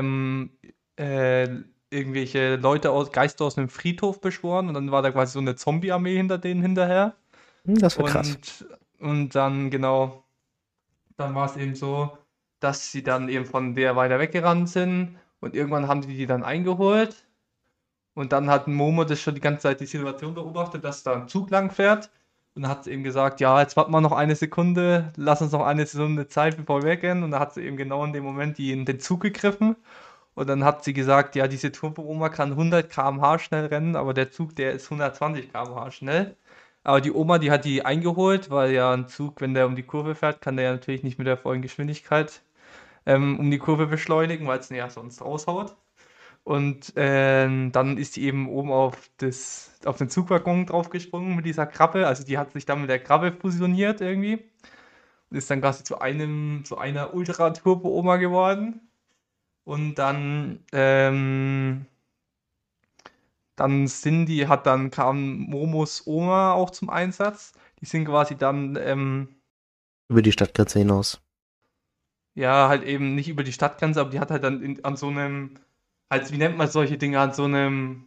äh, irgendwelche Geister aus einem Friedhof beschworen und dann war da quasi so eine Zombie-Armee hinter denen hinterher. Das war krass. Und dann, genau, dann war es eben so, dass sie dann eben von der weiter weggerannt sind und irgendwann haben die dann eingeholt. Und dann hat Momo das schon die ganze Zeit die Situation beobachtet, dass da ein Zug lang fährt. Und dann hat sie eben gesagt, ja, jetzt warten wir noch eine Sekunde, lass uns noch eine Sekunde Zeit, bevor wir weggehen. Und dann hat sie eben genau in dem Moment in den Zug gegriffen. Und dann hat sie gesagt, ja, diese Turbo-Oma kann 100 km/h schnell rennen, aber der Zug, der ist 120 km/h schnell. Aber die Oma, die hat die eingeholt, weil ja ein Zug, wenn der um die Kurve fährt, kann der ja natürlich nicht mit der vollen Geschwindigkeit um die Kurve beschleunigen, weil es ihn ja sonst raushaut. Und dann ist die eben oben auf den Zugwaggon draufgesprungen mit dieser Krabbe. Also die hat sich dann mit der Krabbe fusioniert irgendwie. Und ist dann quasi zu einer Ultra-Turbo-Oma geworden. Und kam Momos Oma auch zum Einsatz. Die sind quasi dann, Über die Stadtgrenze hinaus. ja, halt eben nicht über die Stadtgrenze, aber die hat halt dann an so einem, halt, wie nennt man solche Dinge, an so einem,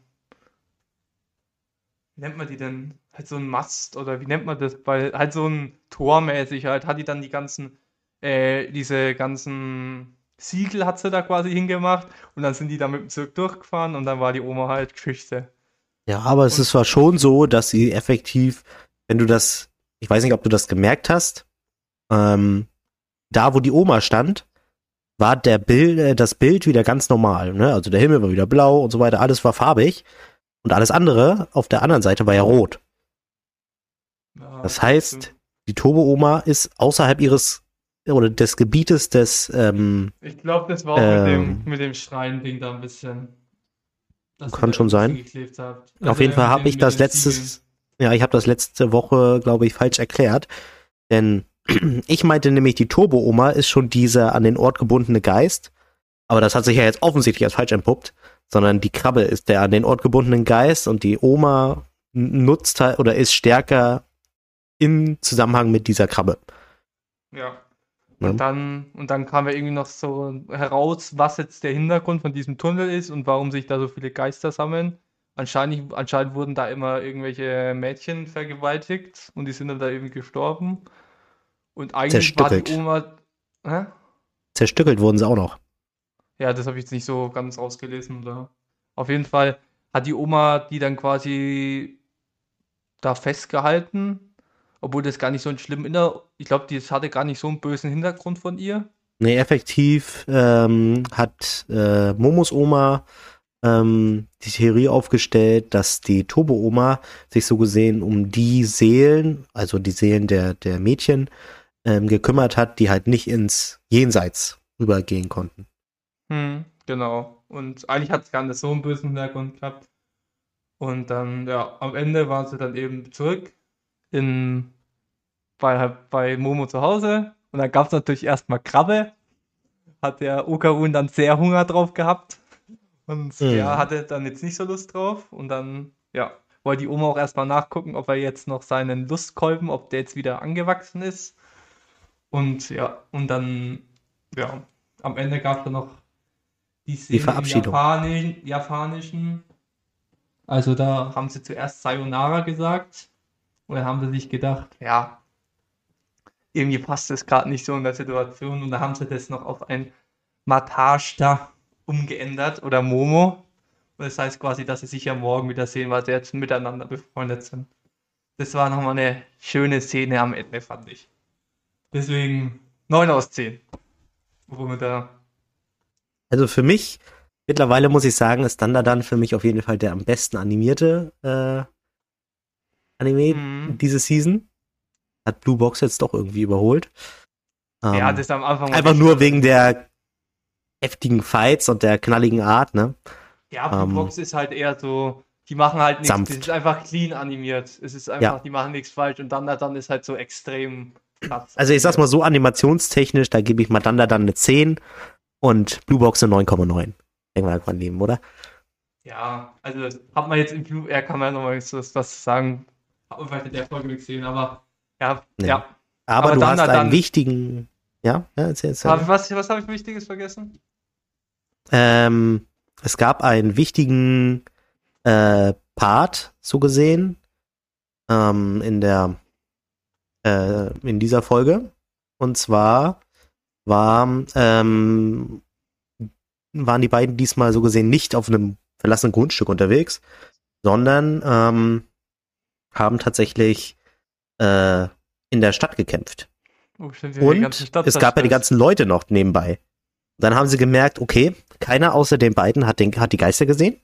wie nennt man die denn? Halt so ein Mast oder wie nennt man das? Halt so ein Tor mäßig halt, hat die dann diese ganzen Siegel hat sie da quasi hingemacht und dann sind die da mit dem Zug durchgefahren und dann war die Oma halt Geschichte. Ja, aber es ist Und zwar schon so, dass sie effektiv, wenn du das, ich weiß nicht, ob du das gemerkt hast, da wo die Oma stand, war das Bild wieder ganz normal. Ne? Also der Himmel war wieder blau und so weiter, alles war farbig und alles andere auf der anderen Seite war ja rot. ja, Das okay, stimmt. heißt, die Turbo-Oma ist außerhalb ihres oder des Gebietes des Ich glaube, das war auch ähm, mit dem Schreien-Ding da ein bisschen, dass sie kann da schon ein bisschen sein. geklebt hat. Auf Also jeden Fall habe ich mit das den Siegeln. ich habe das letzte Woche, glaube ich, falsch erklärt. Denn ich meinte nämlich, die Turbo-Oma ist schon dieser an den Ort gebundene Geist. Aber das hat sich ja jetzt offensichtlich als falsch entpuppt. Sondern die Krabbe ist der an den Ort gebundene Geist und die Oma nutzt halt oder ist stärker im Zusammenhang mit dieser Krabbe. Ja. Ne? Und dann kam ja irgendwie noch so heraus, was jetzt der Hintergrund von diesem Tunnel ist und warum sich da so viele Geister sammeln. Anscheinend wurden da immer irgendwelche Mädchen vergewaltigt und die sind dann da irgendwie gestorben. Und eigentlich war die Zerstückelt. Oma. Hä? Zerstückelt wurden sie auch noch. Ja, das habe ich jetzt nicht so ganz rausgelesen. Oder? Auf jeden Fall hat die Oma die dann quasi da festgehalten, obwohl das gar nicht so ein schlimm ich glaube, das hatte gar nicht so einen bösen Hintergrund von ihr. Nee, effektiv hat Momos Oma die Theorie aufgestellt, dass die Turbo-Oma sich so gesehen um die Seelen, also die Seelen der Mädchen, gekümmert hat, die halt nicht ins Jenseits übergehen konnten. Genau. Und eigentlich hat es gar nicht so einen bösen Hintergrund gehabt. Und dann, ja, am Ende waren sie dann eben zurück bei Momo zu Hause. Und dann gab es natürlich erstmal Krabbe. Hat der Okarun dann sehr Hunger drauf gehabt. Und er hatte dann jetzt nicht so Lust drauf. Und dann, ja, wollte die Oma auch erstmal nachgucken, ob er jetzt noch seinen Lustkolben, ob der jetzt wieder angewachsen ist. Und ja, und dann, ja, am Ende gab es dann noch die Szene im Verabschiedung. Japanischen. Also da haben sie zuerst Sayonara gesagt. Und dann haben sie sich gedacht, ja, irgendwie passt das gerade nicht so in der Situation. Und da haben sie das noch auf ein Matashita umgeändert oder Momo. Und das heißt quasi, dass sie sich ja morgen wiedersehen, weil sie jetzt miteinander befreundet sind. Das war nochmal eine schöne Szene am Ende, fand ich. Deswegen 9 aus 10. Womit da. Also für mich, mittlerweile muss ich sagen, ist Dandadan für mich auf jeden Fall der am besten animierte Anime diese Season. Hat Blue Box jetzt doch irgendwie überholt. Ja, das am Anfang. Einfach nur wegen der heftigen Fights und der knalligen Art, ne? Ja, Blue Box ist halt eher so, die machen halt nichts, sanft. das ist einfach clean animiert. Es ist einfach, die machen nichts falsch und dann ist halt so extrem krass. Also ich sag's mal so, animationstechnisch, da gebe ich mal Dandadan eine 10 und Blue Box eine 9,9. Denken wir einfach nehmen, oder? Ja, also hat man jetzt im Blue, kann man ja nochmal was sagen, hat man vielleicht in der Folge gesehen, aber ja, Nee. ja. Aber du hast einen wichtigen, erzähl. Was habe ich Wichtiges vergessen? Es gab einen wichtigen Part, so gesehen, in dieser Folge. Und zwar waren die beiden diesmal so gesehen nicht auf einem verlassenen Grundstück unterwegs, sondern haben tatsächlich in der Stadt gekämpft. Oh, stimmt, Und es gab ja die ganzen Leute noch nebenbei. Dann haben sie gemerkt, okay, keiner außer den beiden hat die Geister gesehen.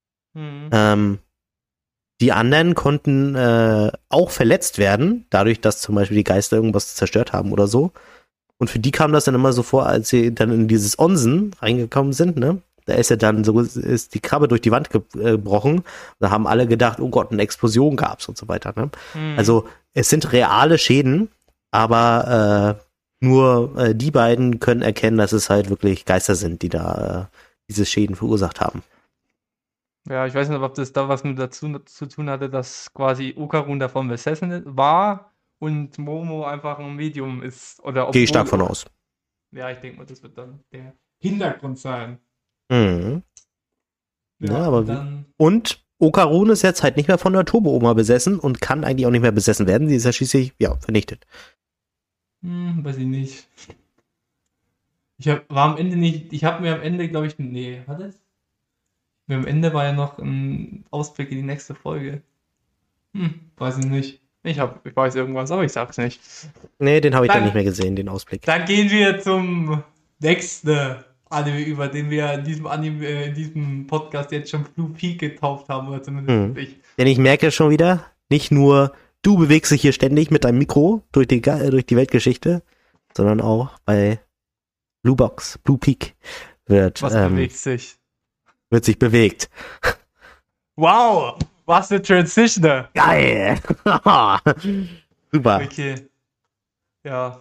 Die anderen konnten auch verletzt werden, dadurch, dass zum Beispiel die Geister irgendwas zerstört haben oder so. Und für die kam das dann immer so vor, als sie dann in dieses Onsen reingekommen sind, ne? Da ist ist die Krabbe durch die Wand gebrochen. Da haben alle gedacht, oh Gott, eine Explosion gab's und so weiter, ne? Also es sind reale Schäden, aber nur die beiden können erkennen, dass es halt wirklich Geister sind, die da diese Schäden verursacht haben. Ja, ich weiß nicht, ob das da was mit dazu zu tun hatte, dass quasi Okarun davon besessen war und Momo einfach ein Medium ist. Gehe ich stark von aus. Ja, ich denke mal, das wird dann der Hintergrund sein. Mhm. Ja, aber und Okarun ist jetzt halt nicht mehr von der Turbo-Oma besessen und kann eigentlich auch nicht mehr besessen werden. Sie ist ja schließlich, vernichtet. Weiß ich nicht. Ich habe mir am Ende, glaube ich, war das? Am Ende war ja noch ein Ausblick in die nächste Folge. Weiß ich nicht. Ich weiß irgendwas, aber ich sag's nicht. Nee, den habe ich dann nicht mehr gesehen, den Ausblick. Dann gehen wir zum nächsten Anime über, den wir in diesem Podcast jetzt schon Blue Peak getauft haben, oder zumindest ich. Denn ich merke schon wieder, nicht nur du bewegst dich hier ständig mit deinem Mikro durch die Weltgeschichte, sondern auch bei Blue Peak wird sich bewegt. Wow, was eine Transition. Geil. Super. Okay. Ja.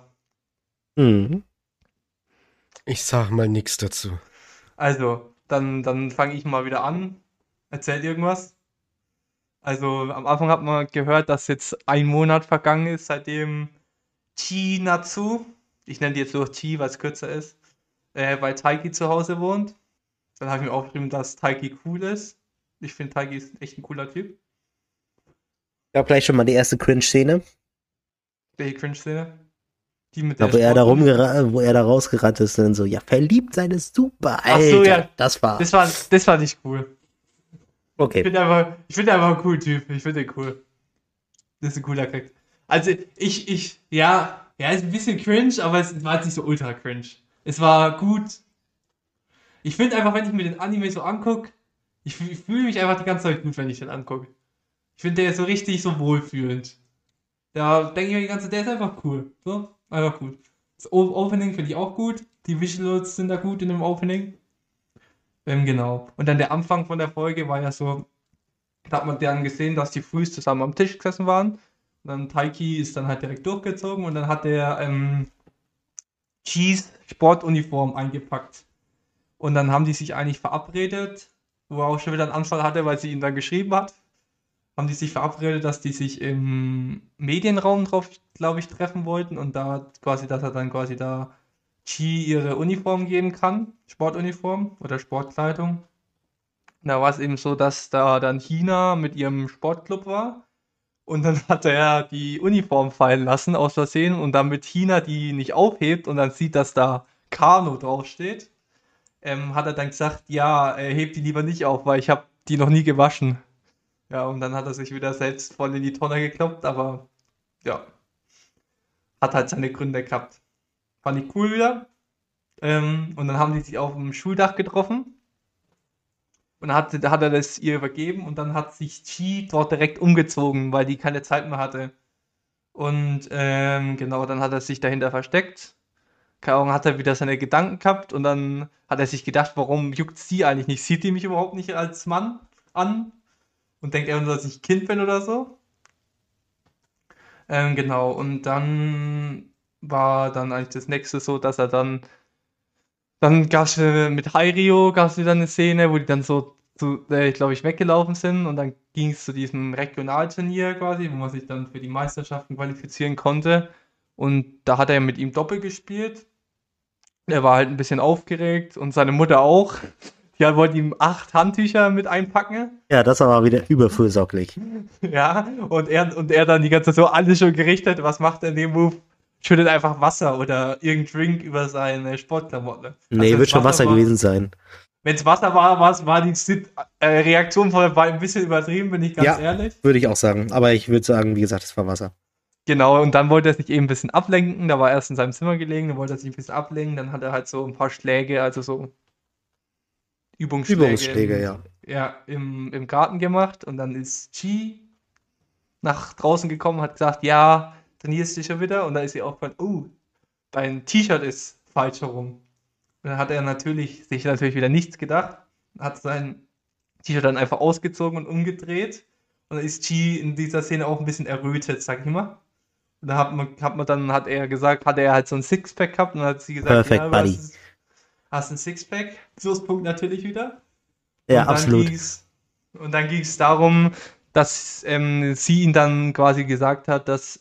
Ich sag mal nichts dazu. Also, dann fange ich mal wieder an. Erzähl irgendwas. Also, am Anfang hat man gehört, dass jetzt 1 Monat vergangen ist, seitdem Chinatsu, ich nenne die jetzt nur Chi, weil es kürzer ist, bei Taiki zu Hause wohnt. Dann habe ich mir aufgeschrieben, dass Taiki cool ist. Ich finde, Taiki ist echt ein cooler Typ. Ich glaube gleich schon mal die erste Cringe-Szene. Welche Cringe-Szene? Die mit wo er da rausgerannt ist und dann so, verliebt sein ist super, Alter. Ach so, ja. Das fand ich cool. Okay. Ich finde einfach einen coolen Typ. Ich finde den cool. Das ist ein cooler Charakter. Also, ist ein bisschen cringe, aber es war jetzt nicht so ultra cringe. Es war gut. Ich finde einfach, wenn ich mir den Anime so angucke, ich fühle mich einfach die ganze Zeit gut, wenn ich den angucke. Ich finde, der ist so richtig so wohlfühlend. Da denke ich mir die ganze Zeit, der ist einfach cool. So, einfach gut. Das Opening finde ich auch gut. Die Visuals sind da gut in dem Opening. Genau. Und dann der Anfang von der Folge war ja so, da hat man dann gesehen, dass die früh zusammen am Tisch gesessen waren. Und dann Taiki ist dann halt direkt durchgezogen und dann hat der Cheese Sportuniform eingepackt. Und dann haben die sich eigentlich verabredet, wo er auch schon wieder einen Anfall hatte, weil sie ihn dann geschrieben hat. Haben die sich verabredet, dass die sich im Medienraum drauf, glaube ich, treffen wollten und da quasi, dass er dann quasi da Chi ihre Uniform geben kann, Sportuniform oder Sportkleidung. Und da war es eben so, dass da dann China mit ihrem Sportclub war und dann hat er die Uniform fallen lassen aus Versehen und damit China die nicht aufhebt und dann sieht, dass da Kano draufsteht, hat er dann gesagt, ja, hebt die lieber nicht auf, weil ich habe die noch nie gewaschen. Ja, und dann hat er sich wieder selbst voll in die Tonne gekloppt, aber ja, hat halt seine Gründe gehabt. Fand ich cool wieder. Und dann haben die sich auf dem Schuldach getroffen und da hat er das ihr übergeben und dann hat sich Chi dort direkt umgezogen, weil die keine Zeit mehr hatte. Und genau, dann hat er sich dahinter versteckt. Keine Ahnung, hat er wieder seine Gedanken gehabt und dann hat er sich gedacht, warum juckt sie eigentlich nicht? Sieht die mich überhaupt nicht als Mann an? Und denkt er nur, dass ich Kind bin oder so? Genau, und dann war dann eigentlich das nächste so, dass er dann gab es mit Hairio, gab es wieder eine Szene, wo die dann so, ich glaube ich, weggelaufen sind und dann ging es zu diesem Regionalturnier quasi, wo man sich dann für die Meisterschaften qualifizieren konnte. Und da hat er mit ihm Doppel gespielt. Er war halt ein bisschen aufgeregt und seine Mutter auch. Die wollte ihm 8 Handtücher mit einpacken. Ja, das war mal wieder überfürsorglich. Ja, und er dann die ganze Zeit so alles schon gerichtet. Was macht er in dem Move? Schüttet einfach Wasser oder irgendein Drink über seine Sportklamotte. Nee, wird schon Wasser gewesen sein. Wenn es Wasser war, war die Reaktion von der Ball ein bisschen übertrieben, bin ich ganz ehrlich. Würde ich auch sagen. Aber ich würde sagen, wie gesagt, es war Wasser. Genau, und dann wollte er sich eben ein bisschen ablenken. Da war er erst in seinem Zimmer gelegen, dann wollte er sich ein bisschen ablenken. Dann hat er halt so ein paar Schläge, also so Übungsschläge im Garten gemacht. Und dann ist Chi nach draußen gekommen und hat gesagt, ja, trainierst du schon wieder? Und da ist sie aufgefallen, oh, dein T-Shirt ist falsch herum. Und dann hat er sich natürlich wieder nichts gedacht, hat sein T-Shirt dann einfach ausgezogen und umgedreht. Und dann ist Chi in dieser Szene auch ein bisschen errötet, sag ich mal. Und da hat er halt so ein Sixpack gehabt und dann hat sie gesagt, Perfect ja, Buddy. hast ein Sixpack. Pluspunkt natürlich wieder. Ja, absolut. Und dann ging es darum, dass sie ihn dann quasi gesagt hat, dass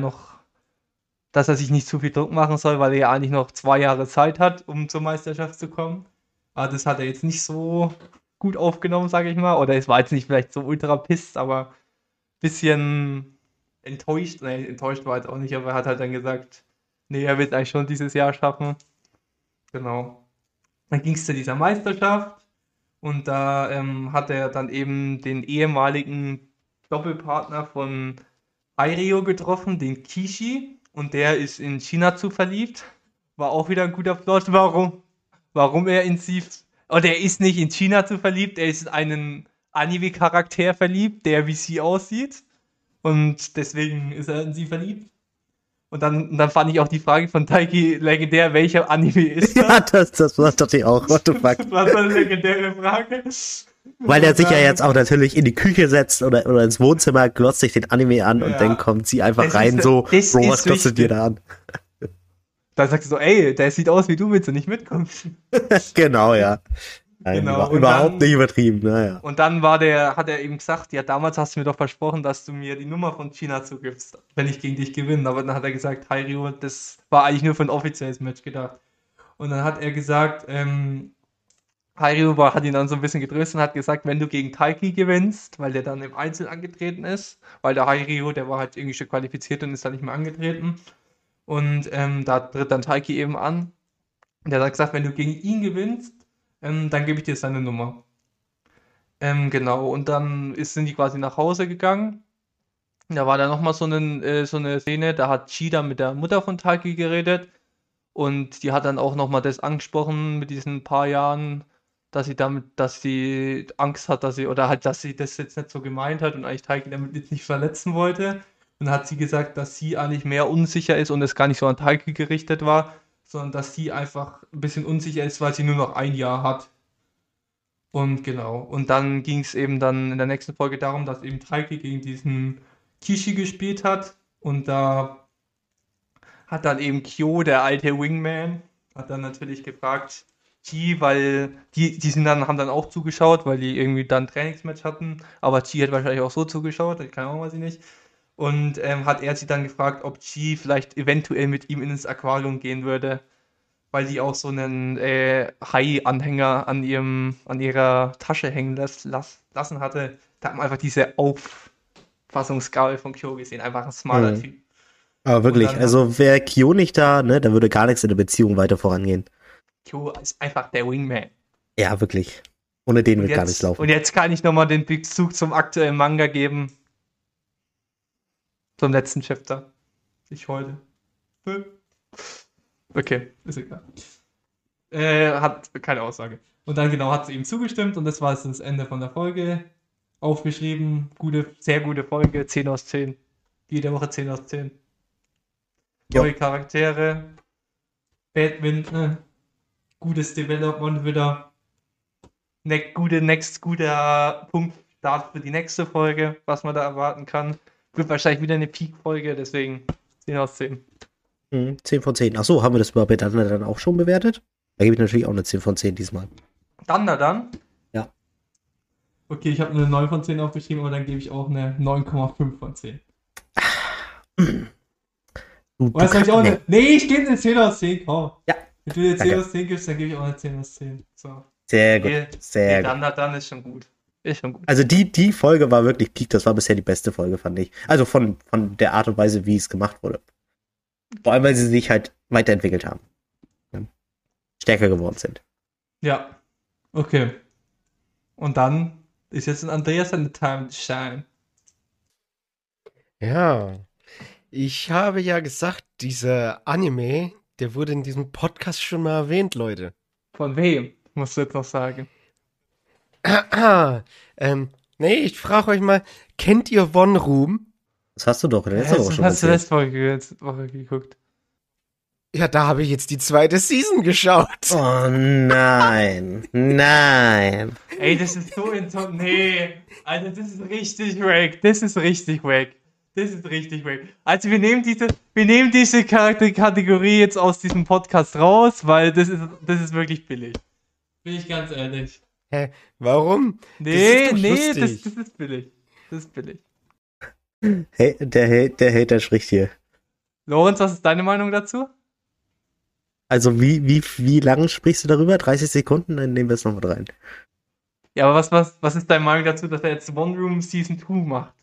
er sich nicht zu viel Druck machen soll, weil er ja eigentlich noch 2 Jahre Zeit hat, um zur Meisterschaft zu kommen. Aber das hat er jetzt nicht so gut aufgenommen, sage ich mal. Oder es war jetzt nicht vielleicht so ultra pisst, aber ein bisschen enttäuscht. Nee, enttäuscht war jetzt auch nicht, aber er hat halt dann gesagt, nee, er will es eigentlich schon dieses Jahr schaffen. Genau. Dann ging es zu dieser Meisterschaft und da hat er dann eben den ehemaligen Doppelpartner von Aireo getroffen, den Kishi. Und der ist in China zu verliebt. War auch wieder ein guter Plot. Warum er in sie. Oder er ist nicht in China zu verliebt, er ist in einen Anime-Charakter verliebt, der wie sie aussieht. Und deswegen ist er in sie verliebt. Und dann fand ich auch die Frage von Taiki legendär, welcher Anime ist das? Ja, das dachte ich auch. What the fuck? Das war so eine legendäre Frage. Weil er sich ja jetzt auch natürlich in die Küche setzt oder ins Wohnzimmer, glotzt sich den Anime an und dann kommt sie einfach rein, Bro, was glotzt du dir da an? Da sagst du so, ey, der sieht aus wie du, willst du nicht mitkommen? Genau, ja. Nein, Genau, überhaupt nicht übertrieben, naja. Und dann hat er eben gesagt, ja, damals hast du mir doch versprochen, dass du mir die Nummer von China zugibst, wenn ich gegen dich gewinne. Aber dann hat er gesagt, Hairio, das war eigentlich nur für ein offizielles Match gedacht. Und dann hat er gesagt, Hairio hat ihn dann so ein bisschen getröstet und hat gesagt, wenn du gegen Taiki gewinnst, weil der dann im Einzel angetreten ist, weil der Hairio, der war halt irgendwie schon qualifiziert und ist dann nicht mehr angetreten. Und da tritt dann Taiki eben an. Und der hat gesagt, wenn du gegen ihn gewinnst, dann gebe ich dir seine Nummer. Genau, und dann sind die quasi nach Hause gegangen. Da war da nochmal so eine Szene, da hat Shida mit der Mutter von Taki geredet. Und die hat dann auch nochmal das angesprochen mit diesen paar Jahren, dass sie Angst hat, dass sie das jetzt nicht so gemeint hat und eigentlich Taiki damit jetzt nicht verletzen wollte. Und dann hat sie gesagt, dass sie eigentlich mehr unsicher ist und es gar nicht so an Taiki gerichtet war, sondern dass sie einfach ein bisschen unsicher ist, weil sie nur noch ein Jahr hat. Und genau. Und dann ging es eben dann in der nächsten Folge darum, dass eben Taiki gegen diesen Kishi gespielt hat. Und da hat dann eben Kyo, der alte Wingman, hat dann natürlich gefragt, Chi, weil haben dann auch zugeschaut, weil die irgendwie dann ein Trainingsmatch hatten. Aber Chi hat wahrscheinlich auch so zugeschaut, keine Ahnung, weiß ich nicht. Und hat er sie dann gefragt, ob Chi vielleicht eventuell mit ihm ins Aquarium gehen würde, weil die auch so einen Hai-Anhänger an ihrer Tasche hängen lassen hatte. Da hat man einfach diese Auffassungsgabe von Kyo gesehen, einfach ein smarter Typ. Aber wirklich, also wäre Kyo nicht da, ne, dann würde gar nichts in der Beziehung weiter vorangehen. Kyo ist einfach der Wingman. Ja, wirklich. Ohne den wird gar nichts laufen. Und jetzt kann ich nochmal den Bezug zum aktuellen Manga geben. Zum letzten Chapter. Ich heute. Okay, ist egal. Hat keine Aussage. Und dann genau hat sie ihm zugestimmt und das war jetzt das Ende von der Folge. Aufgeschrieben, sehr gute Folge, 10 aus 10. Jede Woche 10 aus 10. Neue Charaktere, Badminton, gutes Development wieder. Guter Punktstart für die nächste Folge, was man da erwarten kann. Wird wahrscheinlich wieder eine Peak-Folge, deswegen 10 aus 10. 10 von 10. Achso, haben wir das überhaupt dann auch schon bewertet? Da gebe ich natürlich auch eine 10 von 10 diesmal. Dann? Ja. Okay, ich habe eine 9 von 10 aufgeschrieben, aber dann gebe ich auch eine 9,5 von 10. Ich gebe eine 10 aus 10, komm. Ja. Wenn du dir 10 aus 10 gibst, dann gebe ich auch eine 10 aus 10. So. Sehr gut. Sehr gut. Dann ist schon gut. Also die Folge war wirklich Peak, das war bisher die beste Folge, fand ich. Also von der Art und Weise, wie es gemacht wurde. Vor allem, weil sie sich halt weiterentwickelt haben. Ja. Stärker geworden sind. Ja. Okay. Und dann ist jetzt ein Andreas an der Time to Shine. Ja. Ich habe ja gesagt, dieser Anime, der wurde in diesem Podcast schon mal erwähnt, Leute. Von wem? Musst du jetzt noch sagen. Nee, ich frage euch mal, kennt ihr One Room? Das hast du doch in der letzten Woche schon Hast du letzte Woche geguckt? Ja, da habe ich jetzt die zweite Season geschaut. Oh nein. Nein. Ey, das ist so nee. Alter, das ist richtig wack. Also wir nehmen diese Kategorie jetzt aus diesem Podcast raus, weil das ist wirklich billig. Bin ich ganz ehrlich. Hä? Warum? Nee, das ist billig. Das ist billig. Hey, der Hater spricht hier. Lorenz, was ist deine Meinung dazu? Also wie lang sprichst du darüber? 30 Sekunden? Dann nehmen wir es noch mit rein. Ja, aber was ist deine Meinung dazu, dass er jetzt One Room Season 2 macht?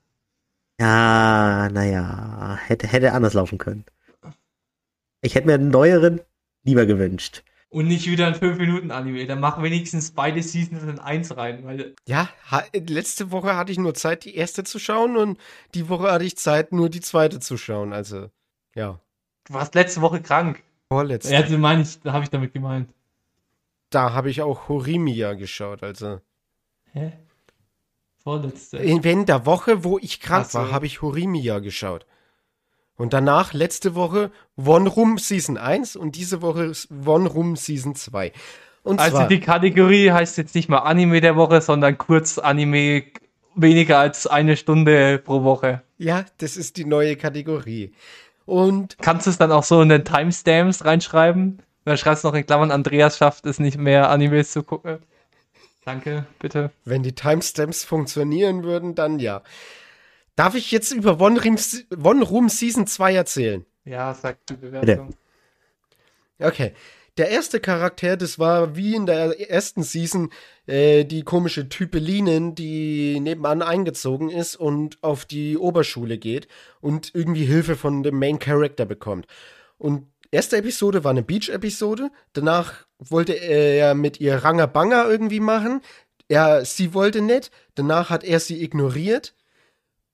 Ja, naja, hätte anders laufen können. Ich hätte mir einen neueren lieber gewünscht. Und nicht wieder ein 5-Minuten-Anime. Dann mach wenigstens beide Seasons in 1 rein. Weil ja, letzte Woche hatte ich nur Zeit, die erste zu schauen und die Woche hatte ich Zeit, nur die zweite zu schauen. Also, ja. Du warst letzte Woche krank. Vorletzte. Ja, da habe ich damit gemeint. Da habe ich auch Horimiya geschaut, also. Hä? Vorletzte. In der Woche, wo ich krank war, habe ich Horimiya geschaut. Und danach, letzte Woche, One Room Season 1 und diese Woche One Room Season 2. Und also zwar, die Kategorie heißt jetzt nicht mal Anime der Woche, sondern Kurzanime weniger als 1 Stunde pro Woche. Ja, das ist die neue Kategorie. Und kannst du es dann auch so in den Timestamps reinschreiben? Dann schreibst du noch in Klammern, Andreas schafft es nicht mehr, Animes zu gucken. Danke, bitte. Wenn die Timestamps funktionieren würden, dann ja. Darf ich jetzt über One Room Season 2 erzählen? Ja, sag die Bewertung. Okay. Der erste Charakter, das war wie in der ersten Season die komische Typelinin, die nebenan eingezogen ist und auf die Oberschule geht und irgendwie Hilfe von dem Main Character bekommt. Und erste Episode war eine Beach-Episode. Danach wollte er mit ihr Ranga-Banga irgendwie machen. Sie wollte nicht. Danach hat er sie ignoriert.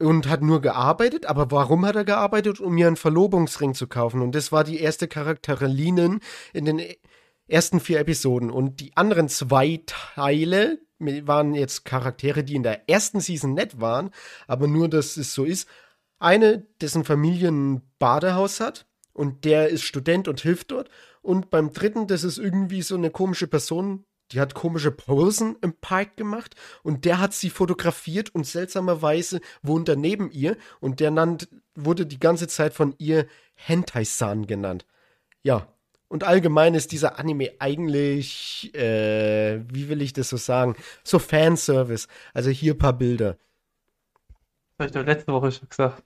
und hat nur gearbeitet. Aber warum hat er gearbeitet? Um ihr einen Verlobungsring zu kaufen. Und das war die erste Charakterline in den ersten 4 Episoden. Und die anderen 2 Teile waren jetzt Charaktere, die in der ersten Season nett waren, aber nur, dass es so ist. Eine, dessen Familie ein Badehaus hat und der ist Student und hilft dort. Und beim dritten, das ist irgendwie so eine komische Person, die hat komische Posen im Park gemacht und der hat sie fotografiert und seltsamerweise wohnt er neben ihr und der wurde die ganze Zeit von ihr Hentai-san genannt. Ja, und allgemein ist dieser Anime eigentlich, wie will ich das so sagen, so Fanservice. Also hier ein paar Bilder. Das habe ich doch letzte Woche schon gesagt.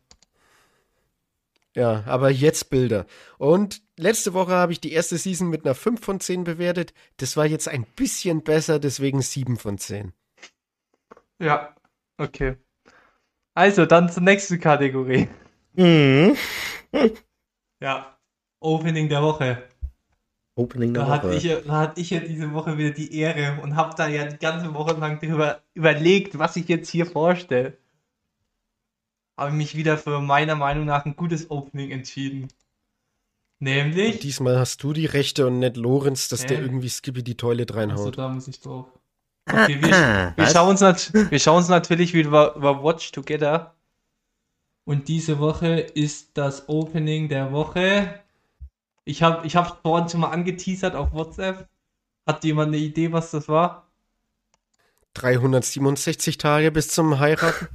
Ja, aber jetzt Bilder. Und letzte Woche habe ich die erste Season mit einer 5 von 10 bewertet. Das war jetzt ein bisschen besser, deswegen 7 von 10. Ja, okay. Also, dann zur nächsten Kategorie. Mhm. Ja, Opening der Woche. Opening der Da hatte Woche. ich ja diese Woche wieder die Ehre und habe da ja die ganze Woche lang darüber überlegt, was ich jetzt hier vorstelle. Habe mich wieder für meiner Meinung nach ein gutes Opening entschieden. Und Nämlich, diesmal hast du die Rechte und nicht Lorenz, dass der Hä? irgendwie Skippy die Toilet also reinhaut. da muss ich drauf. Okay, wir Was? schauen uns natürlich wieder über Watch Together. Und diese Woche ist das Opening der Woche. Ich hab vorhin schon mal angeteasert auf WhatsApp. Hat jemand eine Idee, was das war? 367 Tage bis zum Heiraten.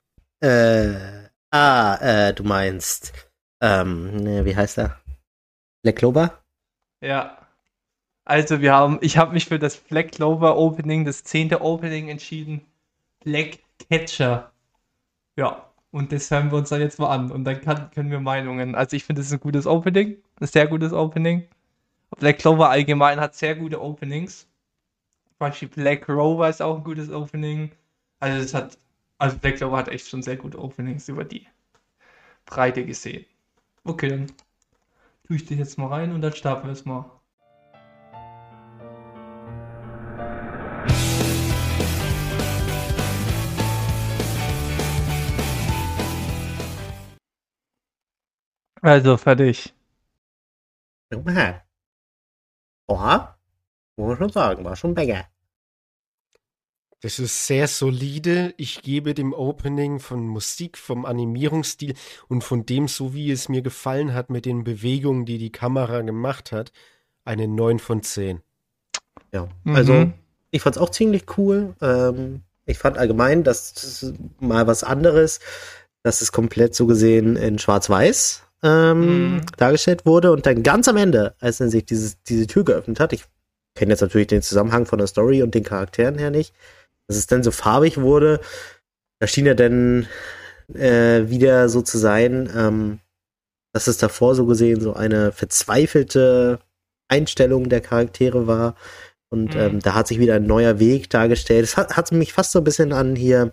Du meinst, ne, wie heißt er? Black Clover? Ja. Also ich habe mich für das Black Clover Opening, das 10. Opening entschieden. Black Catcher. Ja. Und das hören wir uns dann jetzt mal an. Und dann können wir Meinungen. Also ich finde, es ist ein gutes Opening. Ein sehr gutes Opening. Black Clover allgemein hat sehr gute Openings. Zum Beispiel Black Rover ist auch ein gutes Opening. Also Black Clover hat echt schon sehr gute Openings über die Breite gesehen. Okay, dann tue ich dich jetzt mal rein und dann starten wir es mal. Also fertig. Ja. Oha. Muss man schon sagen, war schon Banger. Das ist sehr solide. Ich gebe dem Opening von Musik, vom Animierungsstil und von dem, so wie es mir gefallen hat, mit den Bewegungen, die die Kamera gemacht hat, eine 9 von 10. Ja, Mhm. also ich fand's auch ziemlich cool. Ich fand allgemein, das ist mal was anderes, dass es komplett so gesehen in Schwarz-Weiß dargestellt wurde und dann ganz am Ende, als dann sich diese Tür geöffnet hat, ich kenne jetzt natürlich den Zusammenhang von der Story und den Charakteren her nicht, dass es dann so farbig wurde, da schien ja dann wieder so zu sein, dass es davor so gesehen so eine verzweifelte Einstellung der Charaktere war. Und da hat sich wieder ein neuer Weg dargestellt. Es hat mich fast so ein bisschen an hier,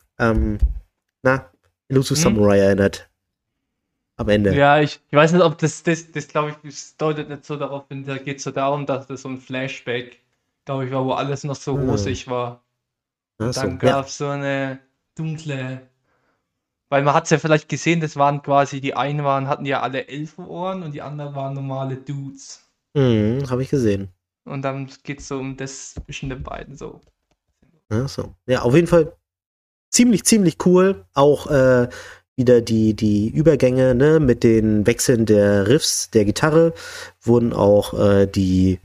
Elusive Samurai erinnert. Am Ende. Ja, ich weiß nicht, ob das glaube ich, das deutet nicht so darauf hin. Da geht es so darum, dass das so ein Flashback, glaube ich, war, wo alles noch so rosig war. Und Ach so, dann gab es so eine dunkle. Weil man hat es ja vielleicht gesehen, das waren quasi, die einen hatten ja alle Elfenohren und die anderen waren normale Dudes. Habe ich gesehen. Und dann geht es so um das zwischen den beiden so. Ach so. Ja, auf jeden Fall ziemlich, ziemlich cool. Auch wieder die Übergänge, ne, mit den Wechseln der Riffs der Gitarre wurden auch die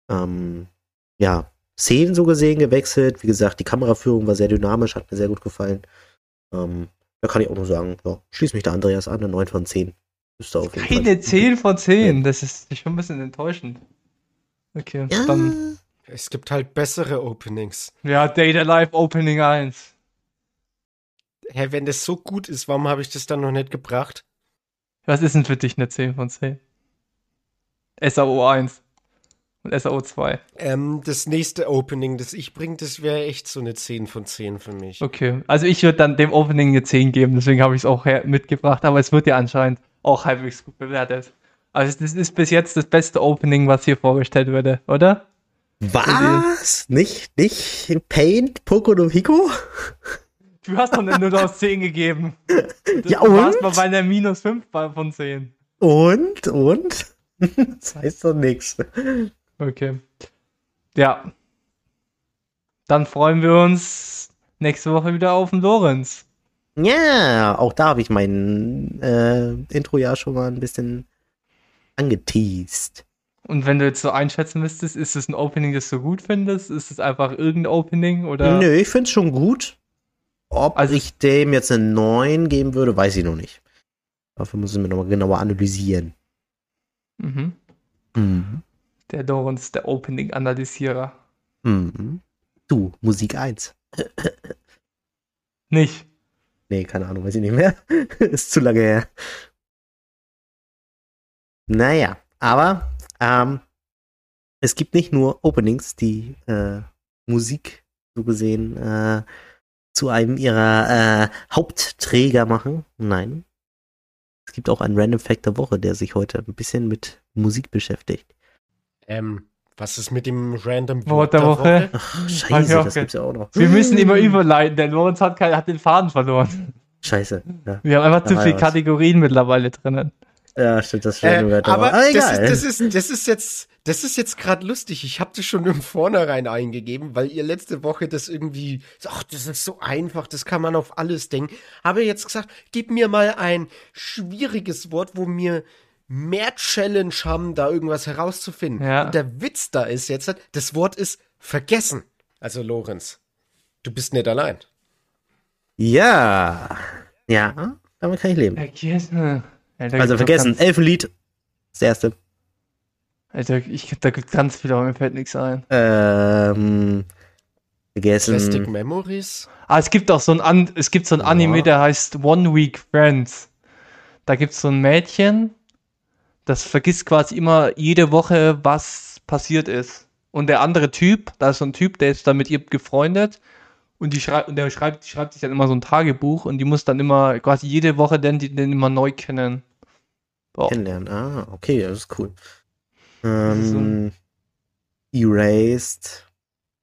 Szenen so gesehen gewechselt. Wie gesagt, die Kameraführung war sehr dynamisch, hat mir sehr gut gefallen. Da kann ich auch nur sagen, ja, schließ mich da Andreas an, eine 9 von 10. Ist da auf jeden Fall. Keine 10 von 10, das ist schon ein bisschen enttäuschend. Okay, Ja, dann. Es gibt halt bessere Openings. Ja, Data Live Opening 1. Hä, wenn das so gut ist, warum habe ich das dann noch nicht gebracht? Was ist denn für dich eine 10 von 10? SAO 1 und SAO 2. Das nächste Opening, das ich bringe, das wäre echt so eine 10 von 10 für mich. Okay, also ich würde dann dem Opening eine 10 geben, deswegen habe ich es auch mitgebracht, aber es wird ja anscheinend auch halbwegs gut bewertet. Also das ist bis jetzt das beste Opening, was hier vorgestellt wurde, oder? was? Nicht Paint, Poco no Pico? Du hast doch eine 0 aus 10 gegeben. Ja, Du warst und? mal bei einer minus 5 von 10. Und? Das heißt doch nichts. Okay. Ja. Dann freuen wir uns nächste Woche wieder auf den Lorenz. Ja, auch da habe ich mein Intro ja schon mal ein bisschen angeteased. Und wenn du jetzt so einschätzen müsstest, ist es ein Opening, das du gut findest? Ist es einfach irgendein Opening? Oder? Nö, ich finde es schon gut. Ob Also- ich dem jetzt eine 9 geben würde, weiß ich noch nicht. Dafür müssen wir nochmal genauer analysieren. Mhm. Mhm. Der Lorenz, der Opening-Analysierer. Mhm. Du, Musik 1. Nicht. Nee, keine Ahnung, weiß ich nicht mehr. Ist zu lange her. Naja, aber es gibt nicht nur Openings, die Musik so gesehen zu einem ihrer Hauptträger machen. Nein. Es gibt auch einen Random Fact der Woche, der sich heute ein bisschen mit Musik beschäftigt. Was ist mit dem Random Wort der Woche. Ach, Hab ich scheiße, auch das gibt's ja auch noch. Wir müssen immer überleiten. Der Lorenz hat den Faden verloren. Scheiße. Ja, Wir haben einfach zu war viele ja was. Kategorien mittlerweile drinnen. ja stimmt, das stimmt. Aber egal. das ist jetzt gerade lustig. Ich habe das schon im Vornherein eingegeben, weil ihr letzte Woche das irgendwie, ach, das ist so einfach, das kann man auf alles denken. Habe jetzt gesagt, gib mir mal ein schwieriges Wort, wo mir mehr Challenge haben, da irgendwas herauszufinden. Ja. Und der Witz da ist jetzt, das Wort ist vergessen. Also Lorenz, du bist nicht allein. Ja. Ja, damit kann ich leben. Vergessen. Also vergessen, Elfenlied. Das erste. Alter, da gibt ganz viel, aber mir fällt nichts ein. Vergessen. Plastic Memories. Es gibt auch so ein Anime, Ja. der heißt One Week Friends. Da gibt es so ein Mädchen, das vergisst quasi immer jede Woche, was passiert ist. Und der andere Typ, da ist so ein Typ, der ist dann mit ihr befreundet und die schreibt sich dann immer so ein Tagebuch und die muss dann immer quasi jede Woche den immer neu kennen. So. Kennenlernen. Ah, okay, das ist cool. ist so Erased.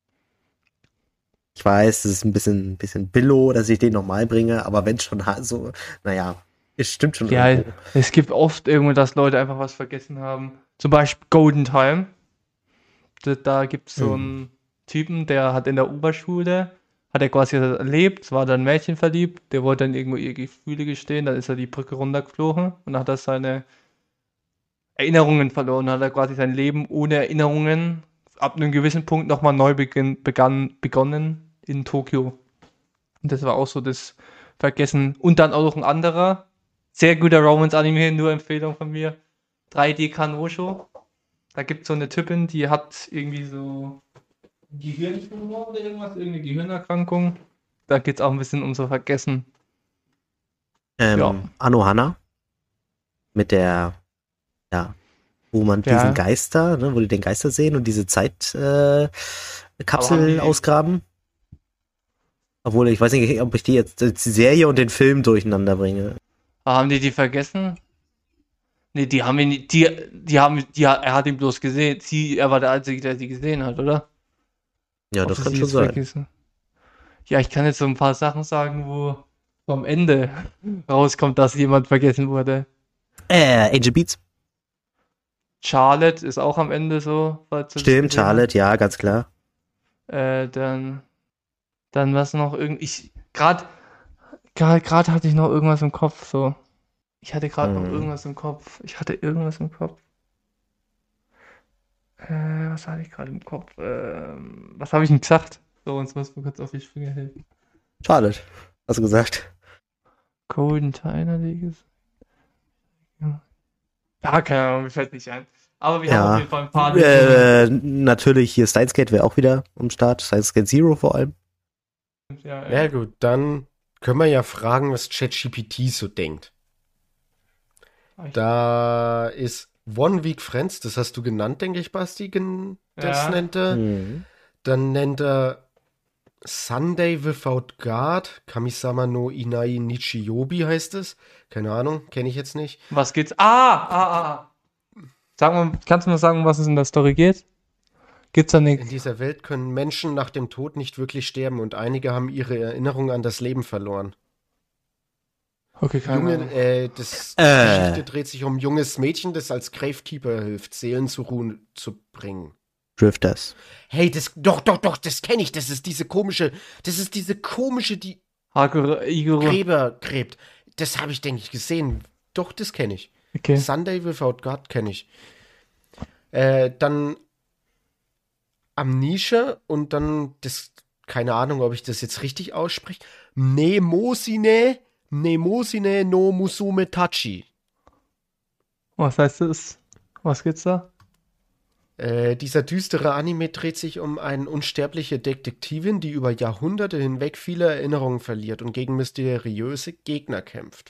Ich weiß, das ist ein bisschen billo, dass ich den nochmal bringe, aber wenn schon so, naja, es stimmt schon Ja, irgendwo. es gibt oft irgendwo, dass Leute einfach was vergessen haben. Zum Beispiel Golden Time. Da gibt es so einen Typen, der hat in der Oberschule, hat er quasi erlebt, war dann ein Mädchen verliebt, der wollte dann irgendwo ihre Gefühle gestehen, dann ist er die Brücke runtergeflogen und dann hat er seine Erinnerungen verloren, hat er quasi sein Leben ohne Erinnerungen ab einem gewissen Punkt nochmal neu begonnen in Tokio. Und das war auch so das Vergessen. Und dann auch noch ein anderer, sehr guter Romance-Anime, nur Empfehlung von mir, 3D Kanosho. Da gibt es so eine Typin, die hat irgendwie so Gehirntumor oder irgendeine Gehirnerkrankung. Da geht es auch ein bisschen um so Vergessen. Ja. Anohana. Mit der, ja, wo man Ja. diesen Geister, ne, wo die den Geister sehen und diese Zeitkapsel Aber haben die- ausgraben. Obwohl, ich weiß nicht, ob ich die jetzt die Serie und den Film durcheinander bringe. Haben die vergessen? Nee, die haben ihn nicht, er hat ihn bloß gesehen. Er war der Einzige, der sie gesehen hat, oder? Ja, Ob das sie kann sie schon jetzt sein. vergessen? Ja, ich kann jetzt so ein paar Sachen sagen, wo am Ende rauskommt, dass jemand vergessen wurde. Angel Beats. Charlotte ist auch am Ende so. falls du das Stimmt, gesehen Charlotte, ja, ganz klar. hast. Dann was noch gerade hatte ich noch irgendwas im Kopf, so. Ich hatte gerade noch irgendwas im Kopf. Was hatte ich gerade im Kopf? Was habe ich denn gesagt? So, uns muss man kurz auf die Sprünge helfen. Charlotte, hast du gesagt. Golden Tyler League. Ja, keine Ahnung, mir fällt nicht ein. Aber wir haben auf jeden Fall ein paar. Natürlich hier Steins Gate wäre auch wieder am Start. Steins Gate Zero vor allem. Ja gut, dann können wir ja fragen, was ChatGPT so denkt. Da ist One Week Friends, das hast du genannt, denke ich, Basti. Das Ja. nennt er. Dann nennt er Sunday Without God, Kamisama no Inai Nichiyobi heißt es. Keine Ahnung, kenne ich jetzt nicht. Was geht's? Kannst du mir sagen, um was es in der Story geht? Gibt's da In nichts? dieser Welt können Menschen nach dem Tod nicht wirklich sterben und einige haben ihre Erinnerung an das Leben verloren. Okay, keine Ahnung. Die Geschichte dreht sich um ein junges Mädchen, das als Gravekeeper hilft, Seelen zur Ruhe zu bringen. Drifters. Hey, doch, das kenne ich. Das ist diese komische, die Igor. Gräber gräbt. Das habe ich, denke ich, gesehen. Doch, das kenne ich. Okay. Sunday Without God kenne ich. Dann Amnesia und dann das, keine Ahnung, ob ich das jetzt richtig ausspreche. Nemosine no Musume Tachi. Was heißt das? Was geht's da? Dieser düstere Anime dreht sich um eine unsterbliche Detektivin, die über Jahrhunderte hinweg viele Erinnerungen verliert und gegen mysteriöse Gegner kämpft.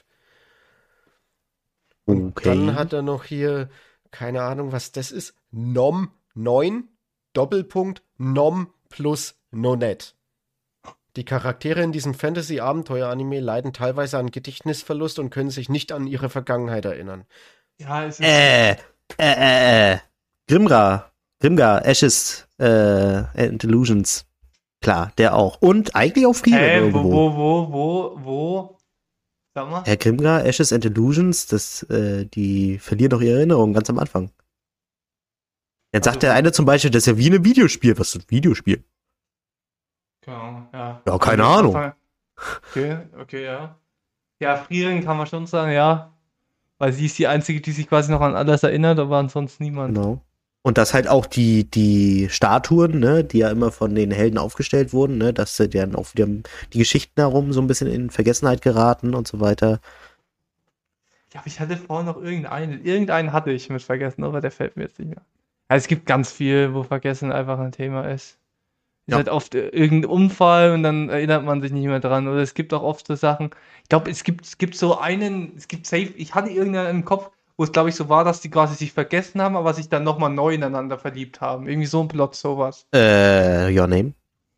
Und Okay. dann hat er noch hier, keine Ahnung, was das ist, Nom 9, Doppelpunkt, Nom plus Nonet. Die Charaktere in diesem Fantasy-Abenteuer-Anime leiden teilweise an Gedächtnisverlust und können sich nicht an ihre Vergangenheit erinnern. Ja, es ist. Grimgar, Ashes and Illusions. Klar, der auch. Und eigentlich auch Frieden irgendwo. Wo? Sag mal. Herr Grimgar, Ashes and Illusions, die verlieren doch ihre Erinnerung ganz am Anfang. Dann sagt der eine zum Beispiel, das ist ja wie ein Videospiel. Was ist ein Videospiel? Genau, ja. Ja, keine Ahnung. Okay, ja. Ja, Frieren kann man schon sagen, ja. Weil sie ist die Einzige, die sich quasi noch an alles erinnert, aber ansonsten niemand. Genau. Und dass halt auch die Statuen, ne, die ja immer von den Helden aufgestellt wurden, ne, dass sie dann auch wieder die Geschichten darum so ein bisschen in Vergessenheit geraten und so weiter. Ja, aber ich hatte vorhin noch irgendeinen. Irgendeinen hatte ich mit vergessen, aber der fällt mir jetzt nicht mehr. Ja, es gibt ganz viel, wo Vergessen einfach ein Thema ist. Es ist halt oft irgendein Unfall und dann erinnert man sich nicht mehr dran. Oder es gibt auch oft so Sachen. Ich glaube, es gibt safe, ich hatte irgendeinen im Kopf, wo es glaube ich so war, dass die quasi sich vergessen haben, aber sich dann nochmal neu ineinander verliebt haben. Irgendwie so ein Plot, sowas. Your Name?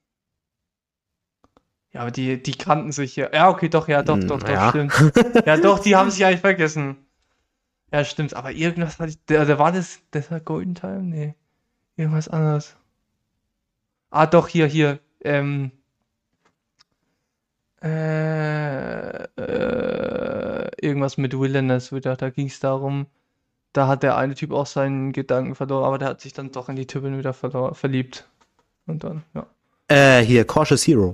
Ja, aber die kannten sich ja. Ja, okay, doch, Ja. stimmt. Ja, doch, die haben sich eigentlich vergessen. Ja, stimmt, aber irgendwas hatte ich. Also war das war Golden Time? Nee. Irgendwas anderes. Ah, doch, hier. Irgendwas mit Wilderness wieder. Da ging es darum, da hat der eine Typ auch seinen Gedanken verloren, aber der hat sich dann doch in die Typin wieder verliebt. Und dann, ja. Hier, Cautious Hero.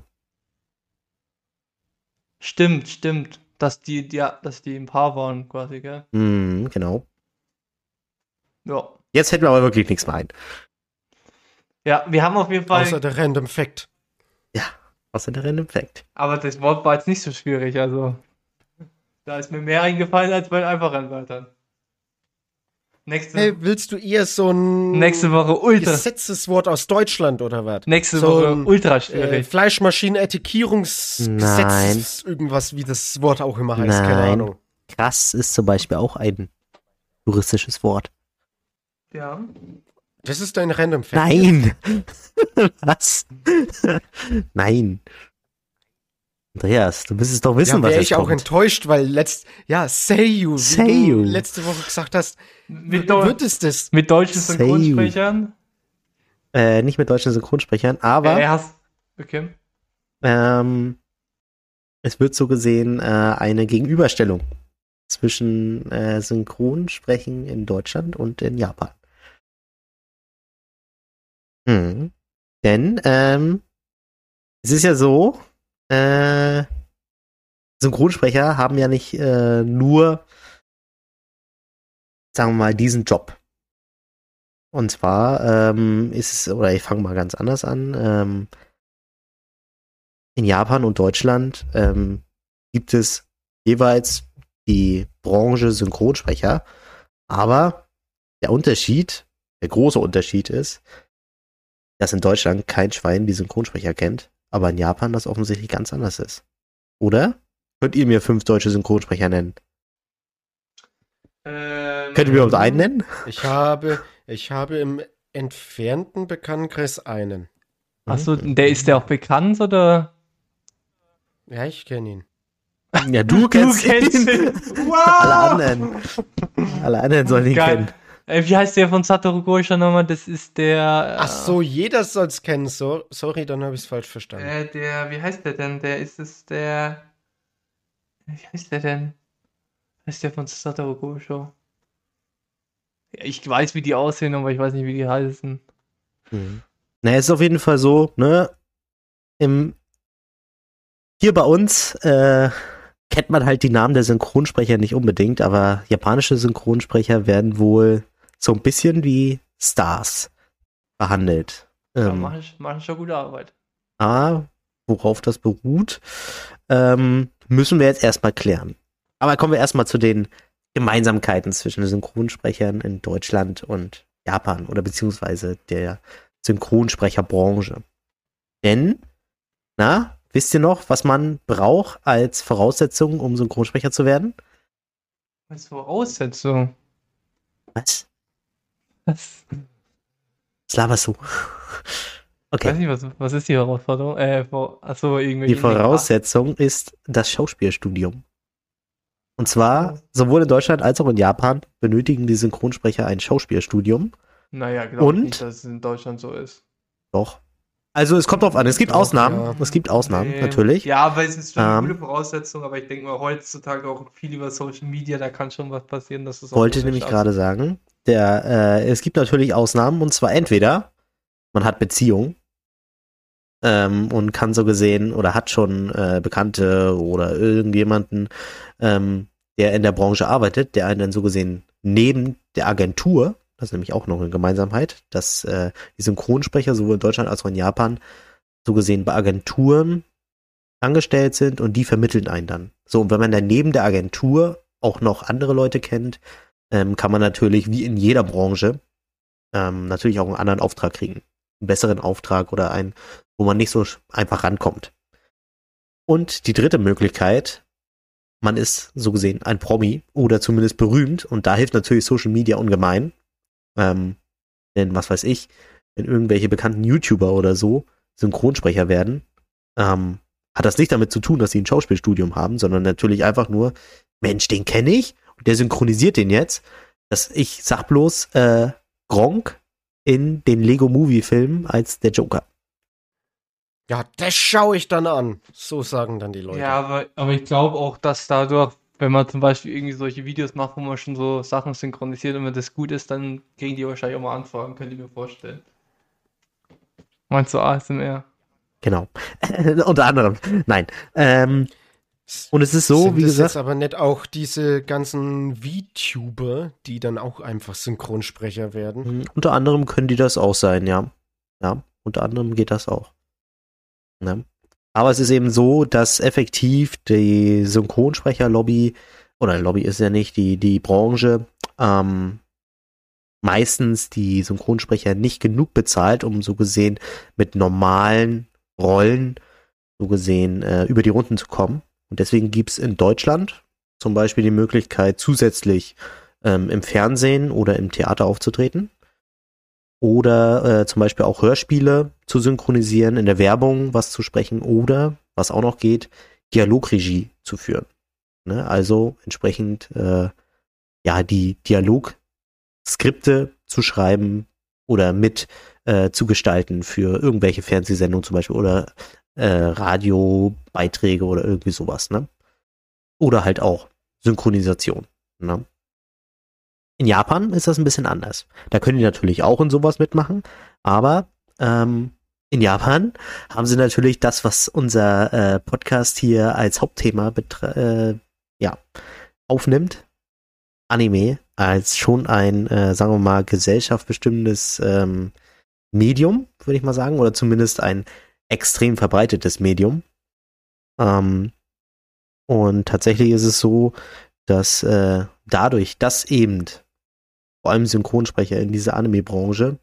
Stimmt. Dass die ein Paar waren, quasi, gell? Genau. Ja. Jetzt hätten wir aber wirklich nichts mehr ein. Ja, wir haben auf jeden Fall. Außer der Random Fact. Was ist der Random Fact? Aber das Wort war jetzt nicht so schwierig, also. Da ist mir mehr eingefallen als bei den einfachen Wörtern. Hey, willst du eher so ein Nächste Woche ultra. Gesetzeswort aus Deutschland oder was? Nächste so Woche ein, ultra schwierig. Fleischmaschinen-Etikettierungsgesetz, irgendwas, wie das Wort auch immer heißt, keine Nein. Ahnung. Krass ist zum Beispiel auch ein juristisches Wort. Ja. Das ist dein Random Fact. Nein! Was? Nein. Andreas, du müsstest doch wissen, Ja, was wäre jetzt ich auch kommt. enttäuscht, weil Seiyu, wie du letzte Woche gesagt hast, wird es das. Mit deutschen Seiyu. Synchronsprechern? Nicht mit deutschen Synchronsprechern, aber Okay. es wird so gesehen eine Gegenüberstellung zwischen Synchronsprechen in Deutschland und in Japan. Denn es ist ja so, Synchronsprecher haben ja nicht nur, sagen wir mal, diesen Job. Und zwar ist es, oder ich fange mal ganz anders an, in Japan und Deutschland gibt es jeweils die Branche Synchronsprecher, aber der große Unterschied ist, dass in Deutschland kein Schwein die Synchronsprecher kennt, aber in Japan das offensichtlich ganz anders ist. Oder? Könnt ihr mir 5 deutsche Synchronsprecher nennen? Könnt ihr mir überhaupt einen nennen? Ich habe im entfernten Bekanntenkreis einen. Achso, ist der auch bekannt, oder? Ja, ich kenne ihn. Ja, du kennst ihn. ihn. Wow! Alle anderen sollen ihn Geil. kennen. Wie heißt der von Satoru Gojo nochmal? Das ist der. Ach so, jeder soll's kennen. Sorry, dann habe ich es falsch verstanden. Wie heißt der denn? Wie heißt der denn? Heißt der von Satoru Gojo? Ja, ich weiß, wie die aussehen, aber ich weiß nicht, wie die heißen. Naja, es ist auf jeden Fall so, ne? Hier bei uns kennt man halt die Namen der Synchronsprecher nicht unbedingt, aber japanische Synchronsprecher werden wohl so ein bisschen wie Stars behandelt. Ja, machen schon gute Arbeit. Worauf das beruht, müssen wir jetzt erstmal klären. Aber kommen wir erstmal zu den Gemeinsamkeiten zwischen den Synchronsprechern in Deutschland und Japan oder beziehungsweise der Synchronsprecherbranche. Denn, wisst ihr noch, was man braucht als Voraussetzung, um Synchronsprecher zu werden? Als Voraussetzung? Was? Was? Was laberst du? Okay. Ich weiß nicht, was ist die Herausforderung? Irgendwelche. Die Voraussetzung ist das Schauspielstudium. Und zwar, sowohl in Deutschland als auch in Japan benötigen die Synchronsprecher ein Schauspielstudium. Naja, glaube ich nicht, dass es in Deutschland so ist. Doch. Also es kommt drauf an, es gibt Ausnahmen. Ja. Es gibt Ausnahmen, natürlich. Ja, aber es ist schon eine gute Voraussetzung, aber ich denke mal, heutzutage auch viel über Social Media, da kann schon was passieren, dass es auch. Wollte ich nämlich gerade sagen. Es gibt natürlich Ausnahmen, und zwar entweder man hat Beziehungen und kann so gesehen oder hat schon Bekannte oder irgendjemanden, der in der Branche arbeitet, der einen dann so gesehen neben der Agentur, das ist nämlich auch noch eine Gemeinsamkeit, dass die Synchronsprecher sowohl in Deutschland als auch in Japan so gesehen bei Agenturen angestellt sind und die vermitteln einen dann. So, und wenn man dann neben der Agentur auch noch andere Leute kennt, kann man natürlich wie in jeder Branche natürlich auch einen anderen Auftrag kriegen. Einen besseren Auftrag oder einen, wo man nicht so einfach rankommt. Und die dritte Möglichkeit, man ist so gesehen ein Promi oder zumindest berühmt und da hilft natürlich Social Media ungemein. Denn was weiß ich, wenn irgendwelche bekannten YouTuber oder so Synchronsprecher werden, hat das nicht damit zu tun, dass sie ein Schauspielstudium haben, sondern natürlich einfach nur, Mensch, den kenne ich und der synchronisiert den jetzt. Ich sag bloß Gronk in den Lego-Movie-Filmen als der Joker. Ja, das schaue ich dann an. So sagen dann die Leute. Ja, aber ich glaube auch, dass dadurch, wenn man zum Beispiel irgendwie solche Videos macht, wo man schon so Sachen synchronisiert und wenn das gut ist, dann kriegen die wahrscheinlich auch mal Anfragen, könnt ihr mir vorstellen. Meinst du ASMR? Genau. Unter anderem. Nein. Und es ist so, sind wie das gesagt. Jetzt aber nicht auch diese ganzen VTuber, die dann auch einfach Synchronsprecher werden? Unter anderem können die das auch sein, ja. Ja, unter anderem geht das auch. Ja. Aber es ist eben so, dass effektiv die Synchronsprecher-Lobby, oder Lobby ist ja nicht, die Branche, meistens die Synchronsprecher nicht genug bezahlt, um so gesehen mit normalen Rollen so gesehen über die Runden zu kommen. Und deswegen gibt es in Deutschland zum Beispiel die Möglichkeit, zusätzlich im Fernsehen oder im Theater aufzutreten. Oder zum Beispiel auch Hörspiele zu synchronisieren, in der Werbung was zu sprechen oder, was auch noch geht, Dialogregie zu führen. Ne? Also entsprechend die Dialogskripte zu schreiben oder mit zu gestalten für irgendwelche Fernsehsendungen zum Beispiel oder Radiobeiträge oder irgendwie sowas. Ne? Oder halt auch Synchronisation. Ne? In Japan ist das ein bisschen anders. Da können die natürlich auch in sowas mitmachen, aber in Japan haben sie natürlich das, was unser Podcast hier als Hauptthema aufnimmt, Anime, als schon ein, sagen wir mal, gesellschaftsbestimmendes Medium, würde ich mal sagen, oder zumindest ein extrem verbreitetes Medium. Und tatsächlich ist es so, dass dadurch, dass eben vor allem Synchronsprecher in dieser Anime-Branche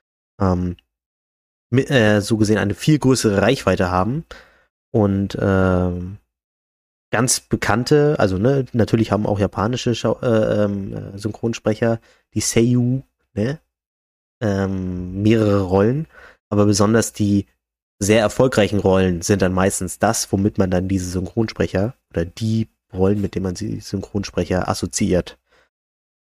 so gesehen eine viel größere Reichweite haben und ganz bekannte, also ne, natürlich haben auch japanische Synchronsprecher die Seiyuu, ne, mehrere Rollen, aber besonders die sehr erfolgreichen Rollen sind dann meistens das, womit man dann diese Synchronsprecher oder die Rollen, mit denen man die Synchronsprecher assoziiert.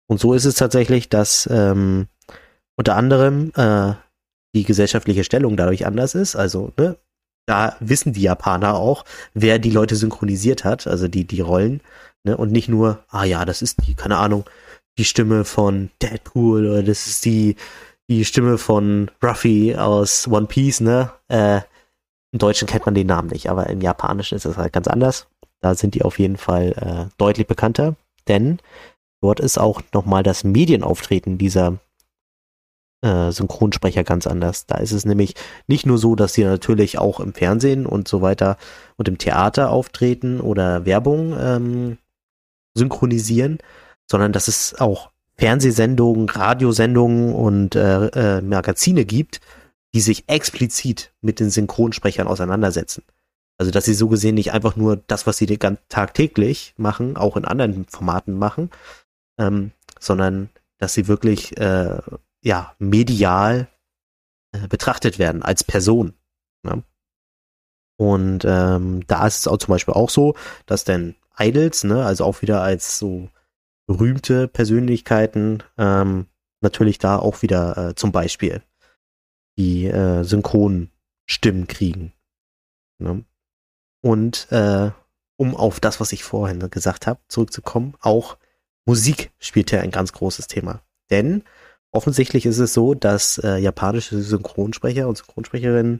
Und so ist es tatsächlich, dass unter anderem die gesellschaftliche Stellung dadurch anders ist. Also, ne, da wissen die Japaner auch, wer die Leute synchronisiert hat, also die Rollen, ne, und nicht nur, ja, das ist die, keine Ahnung, die Stimme von Deadpool oder das ist die Stimme von Ruffy aus One Piece, ne? Im Deutschen kennt man den Namen nicht, aber im Japanischen ist das halt ganz anders. Da sind die auf jeden Fall deutlich bekannter, denn dort ist auch nochmal das Medienauftreten dieser Synchronsprecher ganz anders. Da ist es nämlich nicht nur so, dass sie natürlich auch im Fernsehen und so weiter und im Theater auftreten oder Werbung synchronisieren, sondern dass es auch Fernsehsendungen, Radiosendungen und Magazine gibt, die sich explizit mit den Synchronsprechern auseinandersetzen. Also dass sie so gesehen nicht einfach nur das, was sie tagtäglich machen, auch in anderen Formaten machen, sondern dass sie wirklich medial betrachtet werden als Person. Ne? Und da ist es auch zum Beispiel auch so, dass dann Idols, ne, also auch wieder als so berühmte Persönlichkeiten, natürlich da auch wieder zum Beispiel die Synchronstimmen kriegen. Ne? Und um auf das, was ich vorhin gesagt habe, zurückzukommen, auch Musik spielt ja ein ganz großes Thema. Denn offensichtlich ist es so, dass japanische Synchronsprecher und Synchronsprecherinnen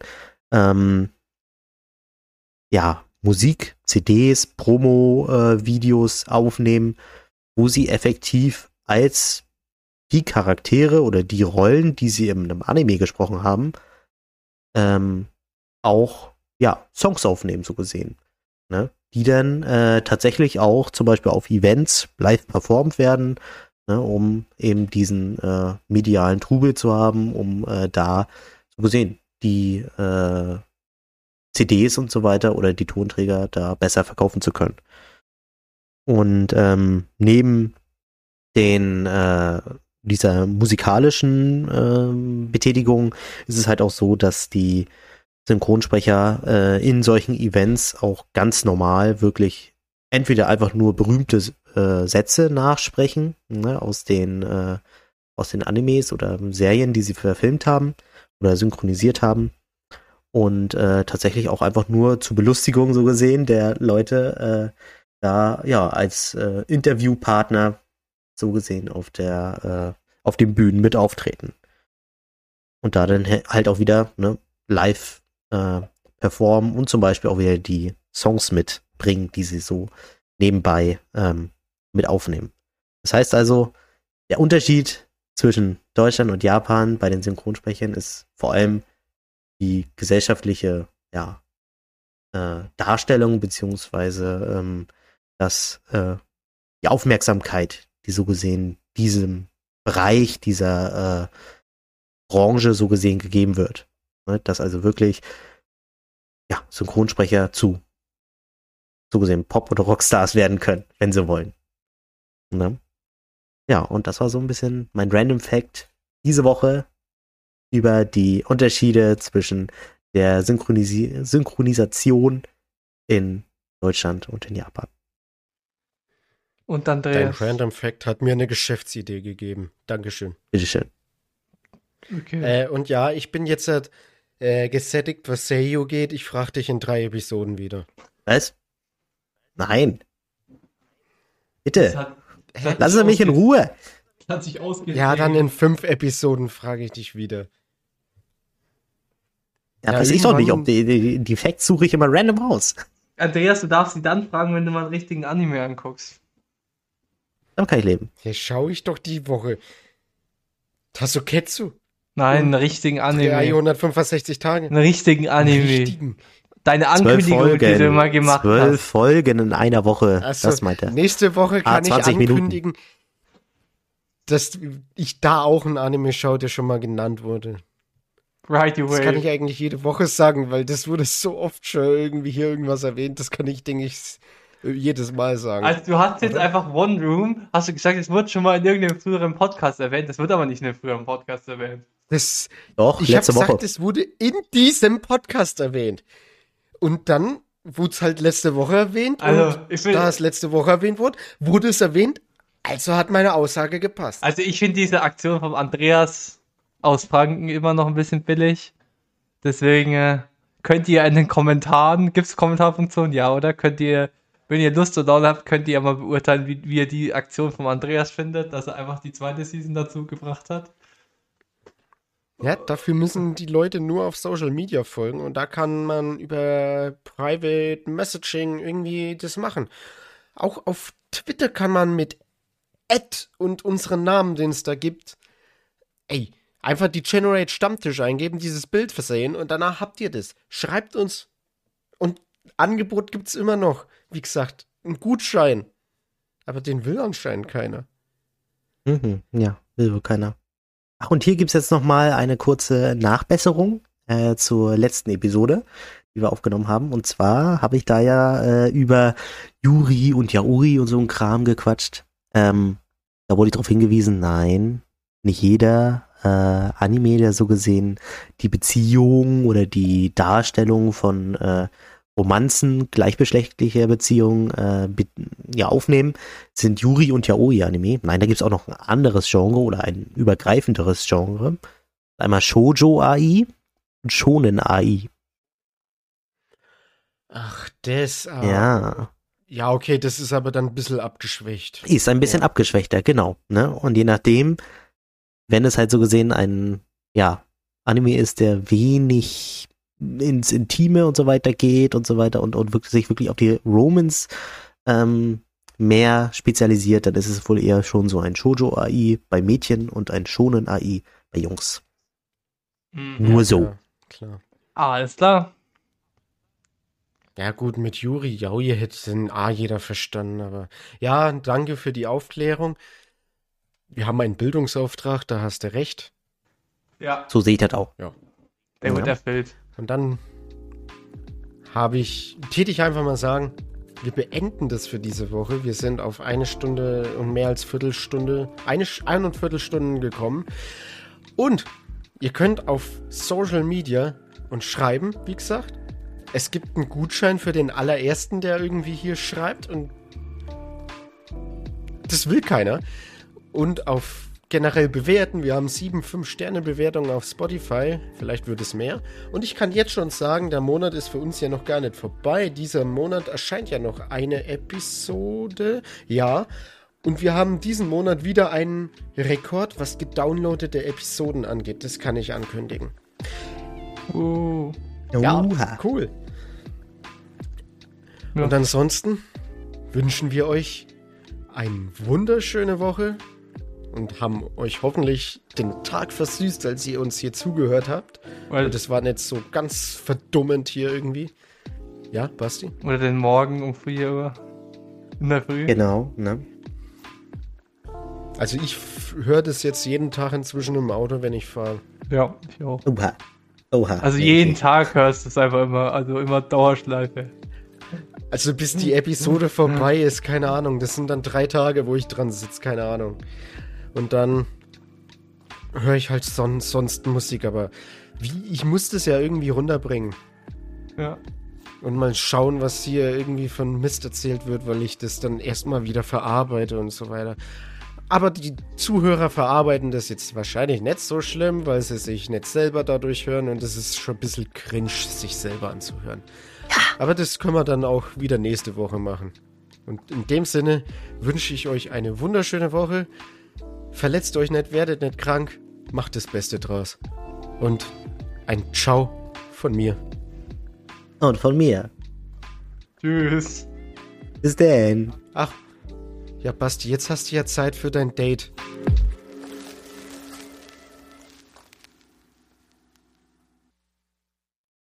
Musik, CDs, Promo-Videos aufnehmen, wo sie effektiv als die Charaktere oder die Rollen, die sie in einem Anime gesprochen haben, auch Songs aufnehmen, so gesehen. Ne? Die dann tatsächlich auch zum Beispiel auf Events live performt werden, ne, um eben diesen medialen Trubel zu haben, um da so gesehen die CDs und so weiter oder die Tonträger da besser verkaufen zu können. Und neben dieser musikalischen Betätigung ist es halt auch so, dass die Synchronsprecher in solchen Events auch ganz normal wirklich entweder einfach nur berühmte Sätze nachsprechen, ne, aus den Animes oder Serien, die sie verfilmt haben oder synchronisiert haben. Und tatsächlich auch einfach nur zur Belustigung so gesehen der Leute als Interviewpartner so gesehen auf den Bühnen mit auftreten. Und da dann halt auch wieder live performen und zum Beispiel auch wieder die Songs mitbringen, die sie so nebenbei mit aufnehmen. Das heißt also, der Unterschied zwischen Deutschland und Japan bei den Synchronsprechern ist vor allem die gesellschaftliche Darstellung beziehungsweise die Aufmerksamkeit, die so gesehen diesem Bereich, dieser Branche so gesehen gegeben wird. Ne? Dass also wirklich Synchronsprecher zu so gesehen Pop- oder Rockstars werden können, wenn sie wollen. Ne? Ja, und das war so ein bisschen mein Random Fact diese Woche über die Unterschiede zwischen der Synchronisation in Deutschland und in Japan. Und Dein Andreas. Random Fact hat mir eine Geschäftsidee gegeben. Dankeschön. Bitteschön. Okay. Und ja, ich bin jetzt gesättigt, was Seiyu geht. Ich frage dich in 3 Episoden wieder. Was? Nein. Bitte. Das Lassen Sie mich in Ruhe. Hat sich ausgedacht. Ja, dann in 5 Episoden frage ich dich wieder. Ja, weiß ich doch nicht, ob die Facts suche ich immer random raus. Andreas, du darfst sie dann fragen, wenn du mal einen richtigen Anime anguckst. Dann kann ich leben. Hier schaue ich doch die Woche. Tasuketsu. Nein, einen richtigen Anime. 365 Tage. Einen richtigen Anime. Richtigen. Deine Ankündigung, die du immer gemacht 12 hast. Folgen in einer Woche. Also, das meint er. nächste Woche kann ich 20 ankündigen, dass ich da auch ein Anime schaue, der schon mal genannt wurde. Right Das kann ich away. eigentlich jede Woche sagen, weil das wurde so oft schon irgendwie hier irgendwas erwähnt. Das kann ich, denke ich, jedes Mal sagen. Also du hast jetzt Oder? einfach One Room, hast du gesagt, es wird schon mal in irgendeinem früheren Podcast erwähnt. Das wird aber nicht in einem früheren Podcast erwähnt. Doch, Ich habe letzte gesagt, Woche. es wurde in diesem Podcast erwähnt. Und dann wurde es halt letzte Woche erwähnt. Also, und da es letzte Woche erwähnt wurde es erwähnt Also hat meine Aussage gepasst. Also ich finde diese Aktion vom Andreas aus Franken immer noch ein bisschen billig. Deswegen könnt ihr in den Kommentaren, gibt es Kommentarfunktion? Ja, oder? Könnt ihr, wenn ihr Lust und Laune habt, könnt ihr mal beurteilen, wie ihr die Aktion vom Andreas findet, dass er einfach die zweite Season dazu gebracht hat. Ja, dafür müssen die Leute nur auf Social Media folgen und da kann man über Private Messaging irgendwie das machen. Auch auf Twitter kann man mit und unseren Namen, den es da gibt, einfach die Generate Stammtisch eingeben, dieses Bild versehen und danach habt ihr das. Schreibt uns. Und Angebot gibt's immer noch. Wie gesagt, ein Gutschein. Aber den will anscheinend keiner. Ja, will wohl keiner. Ach, und hier gibt's jetzt nochmal eine kurze Nachbesserung zur letzten Episode, die wir aufgenommen haben. Und zwar habe ich da ja über Yuri und Yaoi und so ein Kram gequatscht. Da wurde ich darauf hingewiesen, nein, nicht jeder Anime, der so gesehen die Beziehung oder die Darstellung von Romanzen, gleichgeschlechtlicher Beziehungen aufnehmen, sind Yuri und Yaoi Anime. Nein, da gibt's auch noch ein anderes Genre oder ein übergreifenderes Genre. Einmal Shoujo AI und Shonen AI. Ach, das. Ja. Ja, okay, das ist aber dann ein bisschen abgeschwächt. Ist ein bisschen abgeschwächter, genau. Ne? Und je nachdem, wenn es halt so gesehen ein Anime ist, der wenig ins Intime und so weiter geht und so weiter und sich wirklich auf die Romance mehr spezialisiert, dann ist es wohl eher schon so ein Shoujo-AI bei Mädchen und ein Shonen-AI bei Jungs. Nur so. Ja, klar. Alles klar. Ja gut, mit Yuri, Yaoi hätte den jeder verstanden, aber ja, danke für die Aufklärung. Wir haben einen Bildungsauftrag, da hast du recht. Ja, So sehe ich das auch. der wird erfüllt. Und dann täte ich einfach mal sagen, wir beenden das für diese Woche. Wir sind auf 1 Stunde und mehr als Viertelstunde, 41 Stunden gekommen. Und ihr könnt auf Social Media uns schreiben, wie gesagt. Es gibt einen Gutschein für den allerersten, der irgendwie hier schreibt. Und das will keiner. Und auf generell bewerten. Wir haben 7 5-Sterne-Bewertungen auf Spotify. Vielleicht wird es mehr. Und ich kann jetzt schon sagen, der Monat ist für uns ja noch gar nicht vorbei. Dieser Monat erscheint ja noch eine Episode. Ja. Und wir haben diesen Monat wieder einen Rekord, was gedownloadete Episoden angeht. Das kann ich ankündigen. Ja, cool. Ja. Und ansonsten wünschen wir euch eine wunderschöne Woche und haben euch hoffentlich den Tag versüßt, als ihr uns hier zugehört habt. Weil- Und das war nicht so ganz verdummend hier irgendwie. Ja, Basti? Oder den Morgen um 4 Uhr in der Früh. Genau, ne? Also ich höre das jetzt jeden Tag inzwischen im Auto, wenn ich fahre. Ja, ich auch. Oha. Also jeden Tag hörst du es einfach immer, also immer Dauerschleife. Also bis die Episode vorbei ist, keine Ahnung. Das sind dann 3 Tage, wo ich dran sitze, keine Ahnung. Und dann höre ich halt sonst Musik, aber ich muss das ja irgendwie runterbringen. Ja. Und mal schauen, was hier irgendwie von Mist erzählt wird, weil ich das dann erstmal wieder verarbeite und so weiter. Aber die Zuhörer verarbeiten das jetzt wahrscheinlich nicht so schlimm, weil sie sich nicht selber dadurch hören und es ist schon ein bisschen cringe, sich selber anzuhören. Aber das können wir dann auch wieder nächste Woche machen. Und in dem Sinne wünsche ich euch eine wunderschöne Woche. Verletzt euch nicht, werdet nicht krank, macht das Beste draus. Und ein Ciao von mir. Und von mir. Tschüss. Bis denn. Ach, ja Basti, jetzt hast du ja Zeit für dein Date.